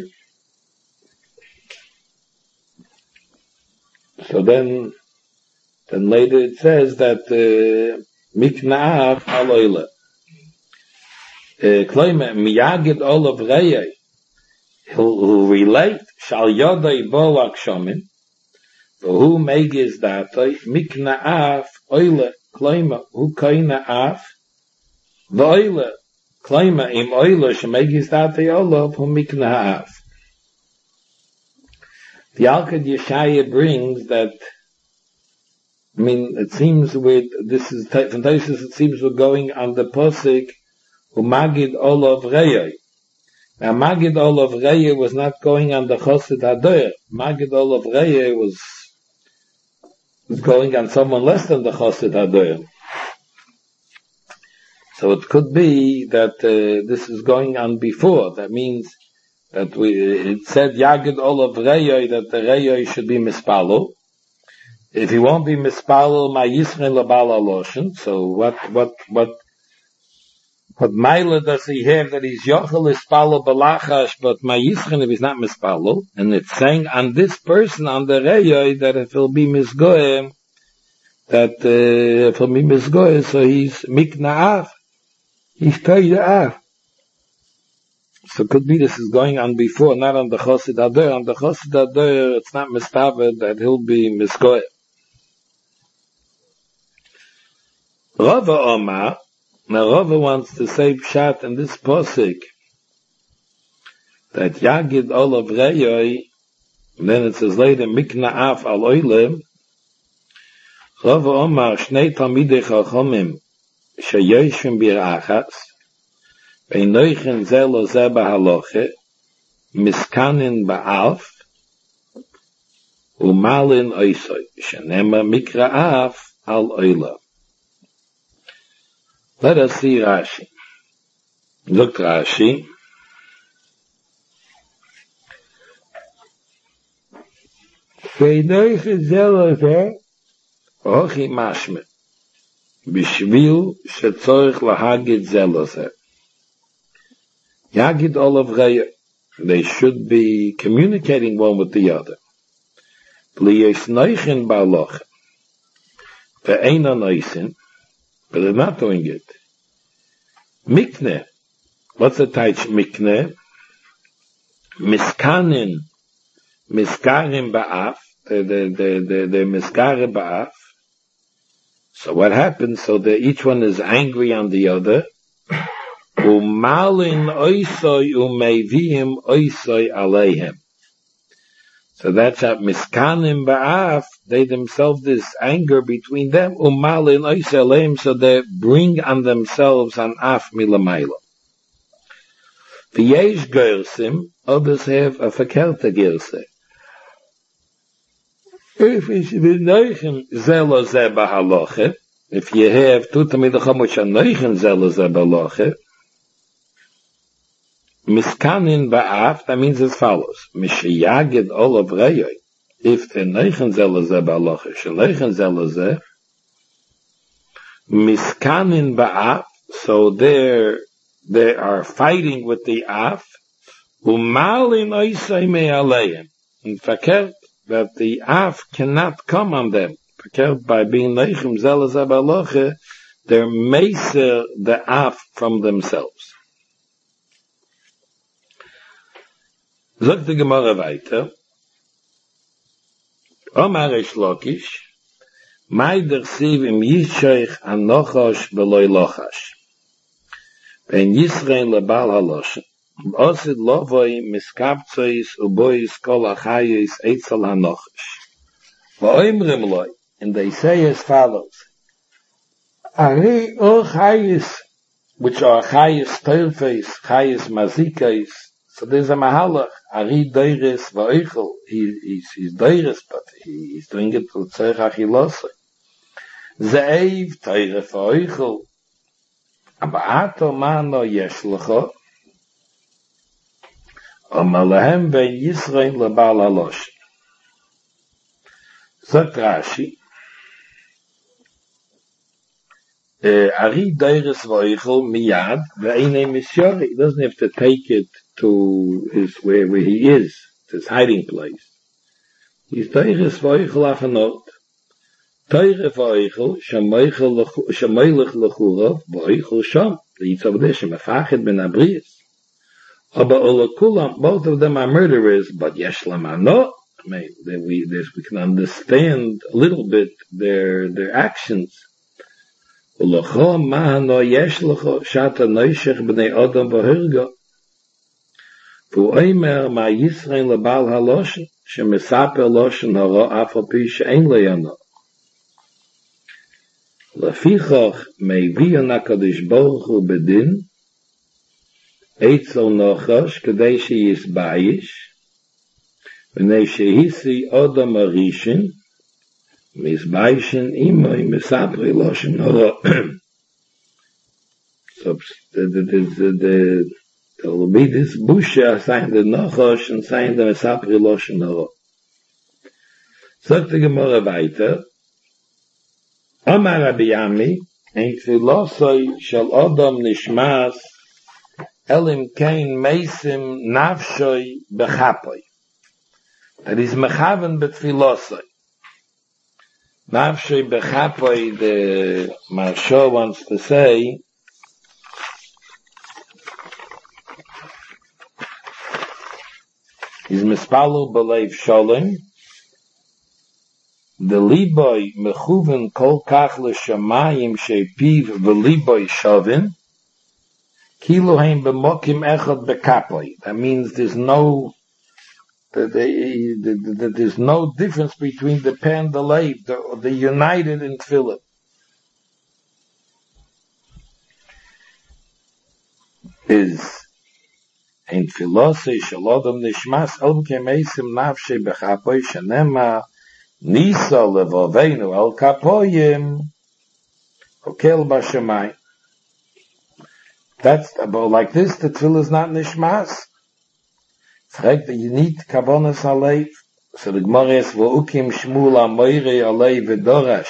So then later it says that mikna'af aloyle. Kloime miyagid olav reyei. He'll relate shal yodai bo akshomin. Who megiz datoi mikna'af oyle. Kloime hu koina'af v'oyle. Kloime im oyle shemegiz datoi olav hu mikna'af. The Alkad Yeshaya brings that, it seems with, this is, from Taisus it seems we're going on the Posik, Magid Olav Reyei. Now Magid Olav Reyei was not going on the Chosid Hadoyer. Magid Olav Reyei was going on someone less than the Chosid Hadoyer. So it could be that this is going on before. That means that it said Yagid Olav Reyoi, that the Reyoi should be mispalo. If he won't be mispalo, my Yisrael Labala Loshen. So what Maila does he have that he's Yochel Ispalo Balachash, but my Yisrael if he's not mispalo? And it's saying on this person, on the Reyoi, that if he'll be misgoem, that if he'll be misgoem, so he's Mikna'af. He's Toyda'af. So it could be this is going on before, not on the Chosid Hadoyer. On the Chosid Hadoyer, it's not mistavet that he'll be miskoy. Rava Omar, now Rava wants to say pshat in this posik that Yagid Olav Reyoi, and then it says later Mikna'af al Oilem. Rava Omar Shnei Talmidei Chachomim sheyoshvim birachas. Einoichen zelo ze bahaloche, miskanin ba'af, umalin oisoi, shenema mikra'af al oila. Let us see Rashi. Look Rashi. Einoichen zelo ze, ochi mashme, bishvil shetzorich lahagid zelo ze. Yagid Olav Reyei. They should be communicating one with the other. V'liyes noichen ba'aloch. Ve'eina noisin. But they're not doing it. Mikne. What's the taich mikne? Miskanin. Miskarim ba'af. They're miskarim ba'af. So what happens? So each one is angry on the other. Umalin oisoi umevim oisoi aleihem. So that's at miskanim ba'af, they themselves, this anger between them, umalin oisoi aleihem, so they bring on themselves an af milamayla. V'yesh gersim, others have a verkehrte gerse. If it's v'neichen zelo ze b'haloche, if you have tutamidacham which are neichen zelo ze b'haloche, Miskanin ba'af, that means as follows. Mishiyagid Olav Reyoi. If the neichen zelo ze ba'aloche, sheleichen zelo ze, Miskanin ba'af, so they are fighting with the af, umalin oisei me'aleim. In fakert, that the af cannot come on them. Fakert, by being neichen zelo ze ba'aloche, they're meser the af from themselves. Sagt die Gemara weiter, Omar Reish Lakish, Meider Siv im Yishoich an Nochash beloi Lochash. Ben Yisrael lebal halosh. Osid lovoi miskabtsois ubois kol achayis eitzel hanochash. Va'oimrim loi, and they say as follows, Ari or chayis, which are chayis teirfeis, chayis mazikais, so there's a mahalach, Ari deiris va'oichel, he's deiris, but he's doing it to tzerich achilosai. Ze'ev teiref va'oichel, aber ato mano yesh lecho, Amalahem ben Yisrael lebal halosh. Sagt Rashi, Ari deiris v'oichel miyad ve'einei misyori. He doesn't have to take it to his where he is, to his hiding place. He's deiris v'oichel achanot. Teire v'oichel shemoilech lechura v'oichel sham. The Yitzavdeh shemafachet ben abrius. Aber olakulam, both of them are murderers, but yesh lamano. I mean, we can understand a little bit their actions. Ulacho mahano yesh lecho shata noishech b'nei odom v'hirgo. V'oimer ma Yisrael lebal haloshen, shemesaper loshen haro afal pi she'en leyano. Lefichoch meiviyon HaKadosh Baruch Hu bedin, Eitzel Nochash, kadei sheyisbayish, v'nei shehisi odom arishin, misbayishin imoi misapri loshen hara. So there will be this busha saying the Nochash and saying the misapri loshen hara. Sagt die Gemara weiter, Amar Rabbi Yami, ein Tfilosoi shel odom nishmas, Elim kein meisim nafshoi bechapoi. That is mechaven betfilosoi. Nafshoi bechapoi, the Maharsha wants to say, is mispalu b'leiv sholem, the liboy mechuven kol kach l'shamayim shepiv v'liboy shovin, Kiloheim b'mokim echad b'kapoy. That means there's no difference between the peh and the leiv. They're united in tefillah. Is in tefillah shalodam nishmas el kemeisim nafshei b'kapoy shenema nisa levavenu el kapoyim okel b'shemayim. That's about like this, the tefillah is not nishmas. Fragt that you need kavonas aleiv. So the Gemara is, V'ukim shmul amoirei aleiv v'dorash.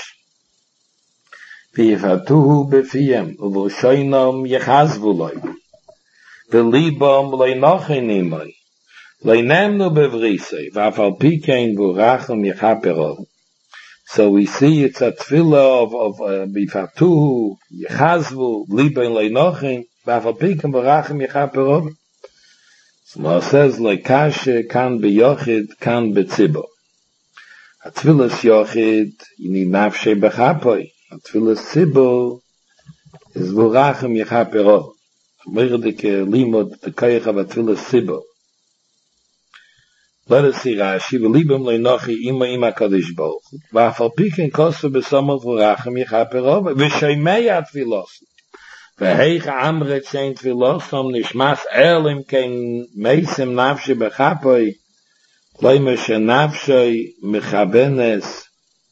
V'yivatuhu b'fiyem, uv'shoinom yechazvu loy. V'libom le'nochin imoi. Le'nemnu b'vrisei, v'afal pikein v'urachim yechaperov. So we see it's a tefillah of b'yivatuhu, yechazvu, libon le'nochin, v'afal pikein v'urachim yechaperov. So it says, Le'kashe kan b'yochid, kan b'tzibo. A tefillah yochid, you need nafshei b'chapoi. A tefillah tzibo is v'urachim yechaperov. Mirdik limod, the koyach of a tefillah tzibo. Let us see Rashi, v'libim le'nochi ima ima kadosh baruch hu. V'afal piken kosu b'somot v'urachim yechaperov. V'shoimei atfilos. V'heich amret shein tfilosom nishmas elim kein meisim nafshi b'chapoi loimer shenafshoi mechabenes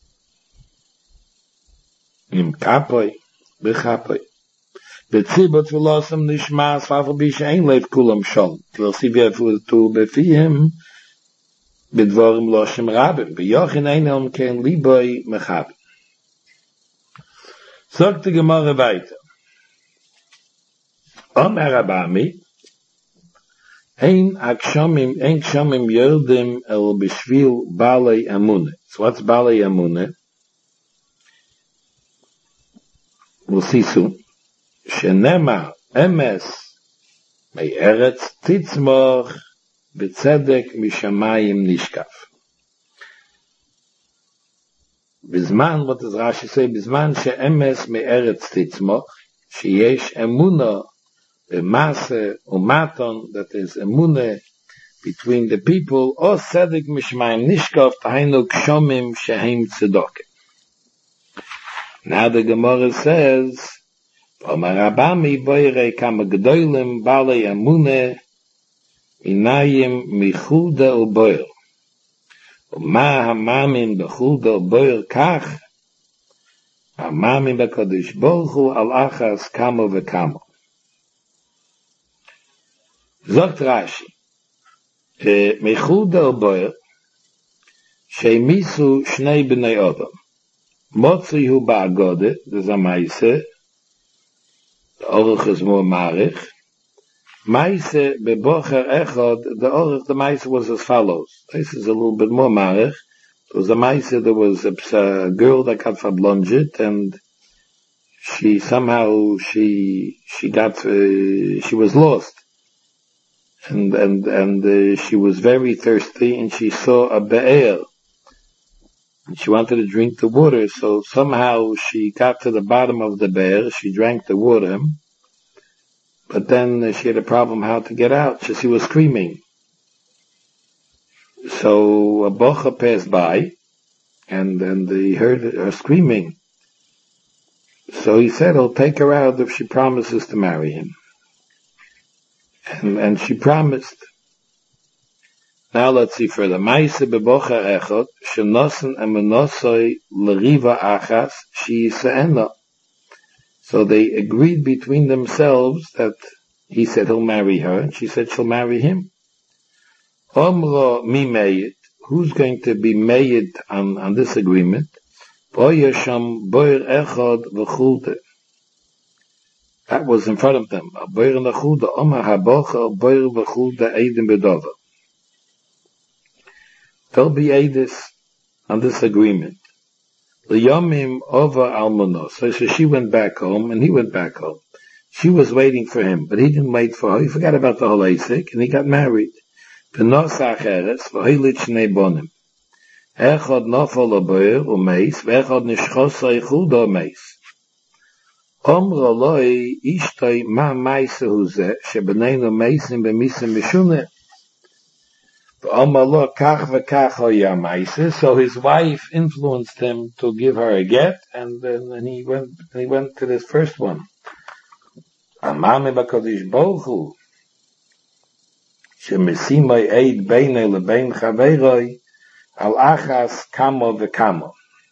im kapoi b'chapoi v'tzibot tfilosom nishmas v'afal b'shein lev kulam shol v'lsi v'yafutu b'fihim b'dvorim loshim rabim v'yochin ein elim kein liboi mechabim. Sagt die Gemara weiter. Omer Abami, ein kshamim yerdim el b'shvil balei amune. So what's balei amune? We'll see soon. Shenema emes mei eretz titzmoch בצדק משמיים נשקף. בזמן, what does Rashi say? בזמן שאמס מארץ תצמח, שיש אמונה במעשה ומתון, that is אמונה between the people, או צדק משמיים נשקף, תהיינו גשמים שהם צדוקה. Now the Gemara says, Omar Abami boire kama gdoilim bale amune inayim michuda uboir. Uma hamamin bechuda uboir kach hamamin bekadosh Baruch Hu al achas kamo vekamo. Zogt Rashi, michuda uboir shemisu shnei bnei Adam. Motzi hu ba'agode, there's a maise, the orach is more marich. Maise bebocher echad, the maise was as follows. This is a little bit more marich. There was a maise, there was a girl that got verblonget, and she somehow, she was lost. And she was very thirsty, and she saw a be'er. And she wanted to drink the water, so somehow she got to the bottom of the bear, she drank the water, but then she had a problem how to get out, she was screaming. So a bocha passed by, and he heard her screaming. So he said, he'll take her out if she promises to marry him. And she promised. Now let's see further. Maise bebocha echot, shenosen emenosoi l'riva achas, she se'ena. So they agreed between themselves that he said he'll marry her, and she said she'll marry him. Omro mi meyit, who's going to be meyit on this agreement? Boyasham boir echot v'chulte. That was in front of them. Boir v'chulte, omar habocha, boir v'chulte eidem bedova. There'll be edis on this agreement. L'yomim over almonos. So she went back home, and he went back home. She was waiting for him, but he didn't wait for her. He forgot about the whole Isaac, and he got married. V'nos acheres, v'hoilit shnei bonim. Echad nofal aboyer umeis, v'echad nishchosai chuda umeis. Omro loi ishtoi ma meise huze, shebeneinu meisim b'misim mishuneh. So his wife influenced him to give her a get, and then he went to this first one. Amami b'kadosh Baruch Hu, shemesimai eid beinei lebein chaveroi al achas kamo v'kamo.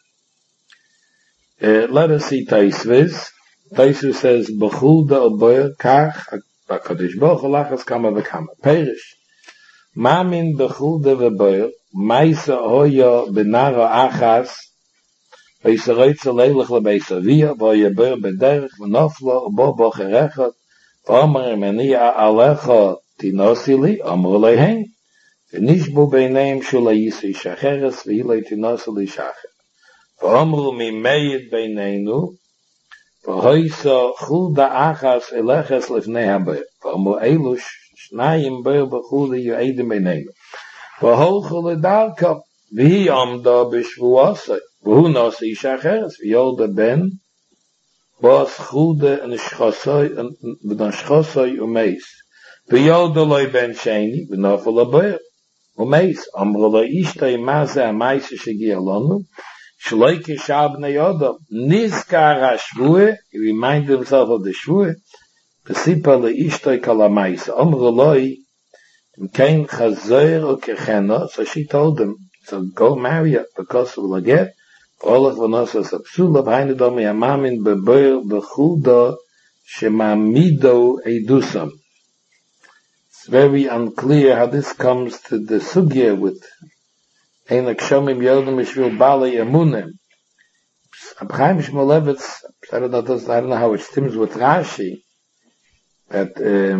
Let us see Taisvis. Taisvis says, b'chulda oboyer kach b'kadosh Baruch Hu al achas kamo v'kamo. Perish. Mamin bechulde v'boyer, maisa hoya benara achas, v'yisaroitza leilich lebeisa via, v'yoyer bederech v'noflo, bo bocherechot, v'omer menia alecha tinosili, omer lehen, v'nishbu beineim shula yisi shacheres, v'hilei tinosili shacher. V'omeru mimeyit beineinu, v'hoisa chulda achas eleches lefnei haboyer, v'omer elush, Shnayim boir b'chuli yu'edim b'neinu. V'holchu l'darka, v'hi amda b'shvuasai, v'hu nasi ish acheres, v'yolda ben, b'as chude v'nashchosai u'meis. V'yolda loi ben sheni, v'nafel aboir, u'meis. Amra lo ishtay maze ha'meise shegi alonu, shloike shabnei odom, nizkar ha'shvue, he reminded himself of the shvue, V'sipa le'ishtoi kalamais. Omru loi, kein chazer o kechena. So she told him, so go marry her, because of the get. Olach v'nosas apsula, v'hainu domi amamin beboir b'chuda shemamido edusam. It's very unclear how this comes to the sugya with Einak Shomim Yodam Mishvil Bali Emunim. Chaim Shmulevitz, I don't know how it stems with Rashi, that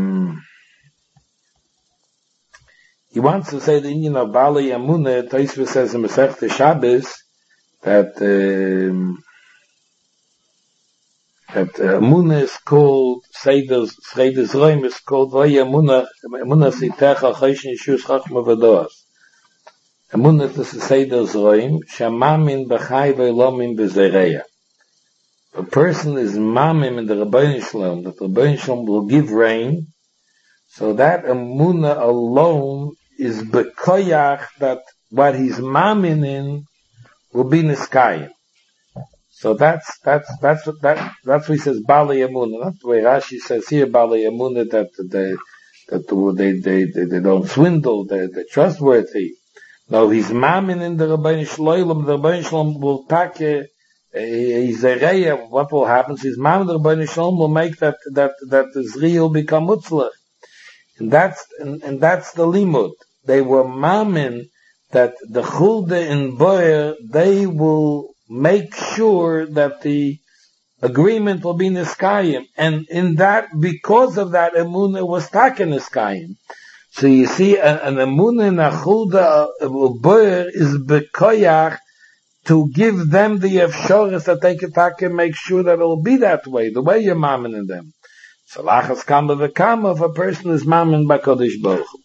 he wants to say the Indian of Bali Emunah. Tosfos says in Masechta Shabbos that that Emunah is called, Seider's Roim is called, Vay Emunah Sitecha Choshen Yeshus Chachma V'Doas. Emunah is the Seider's Roim, Shamamin B'chai V'Elomin B'Zereya. A person is mamim in the Rabbeinu Shalom, that the Rabbeinu Shalom will give rain, so that Emunah alone is bekoyach, that what he's mamin in will be niskayim. So that's what he says, Bali Emunah. That's the way Rashi says here, Bali Emunah, that they don't swindle, they're trustworthy. No, he's mamin in the Rabbeinu Shalom, the Rabbeinu Shalom will take what will happen is Ma'amad Rabbeinu Shalom will make that Israel become mutzlach. And that's the limud. They were mamin that the Chulde in Boyer, they will make sure that the agreement will be niskayim. And in that, because of that, Emunah was taken niskayim. So you see, an Emunah in a Chulde Boyer is bekoyach, to give them the efshoris that they can make sure that it will be that way, the way you're mammon in them. So lachas kama v'kama, if a person is mammon by Kodesh Baruch Hu.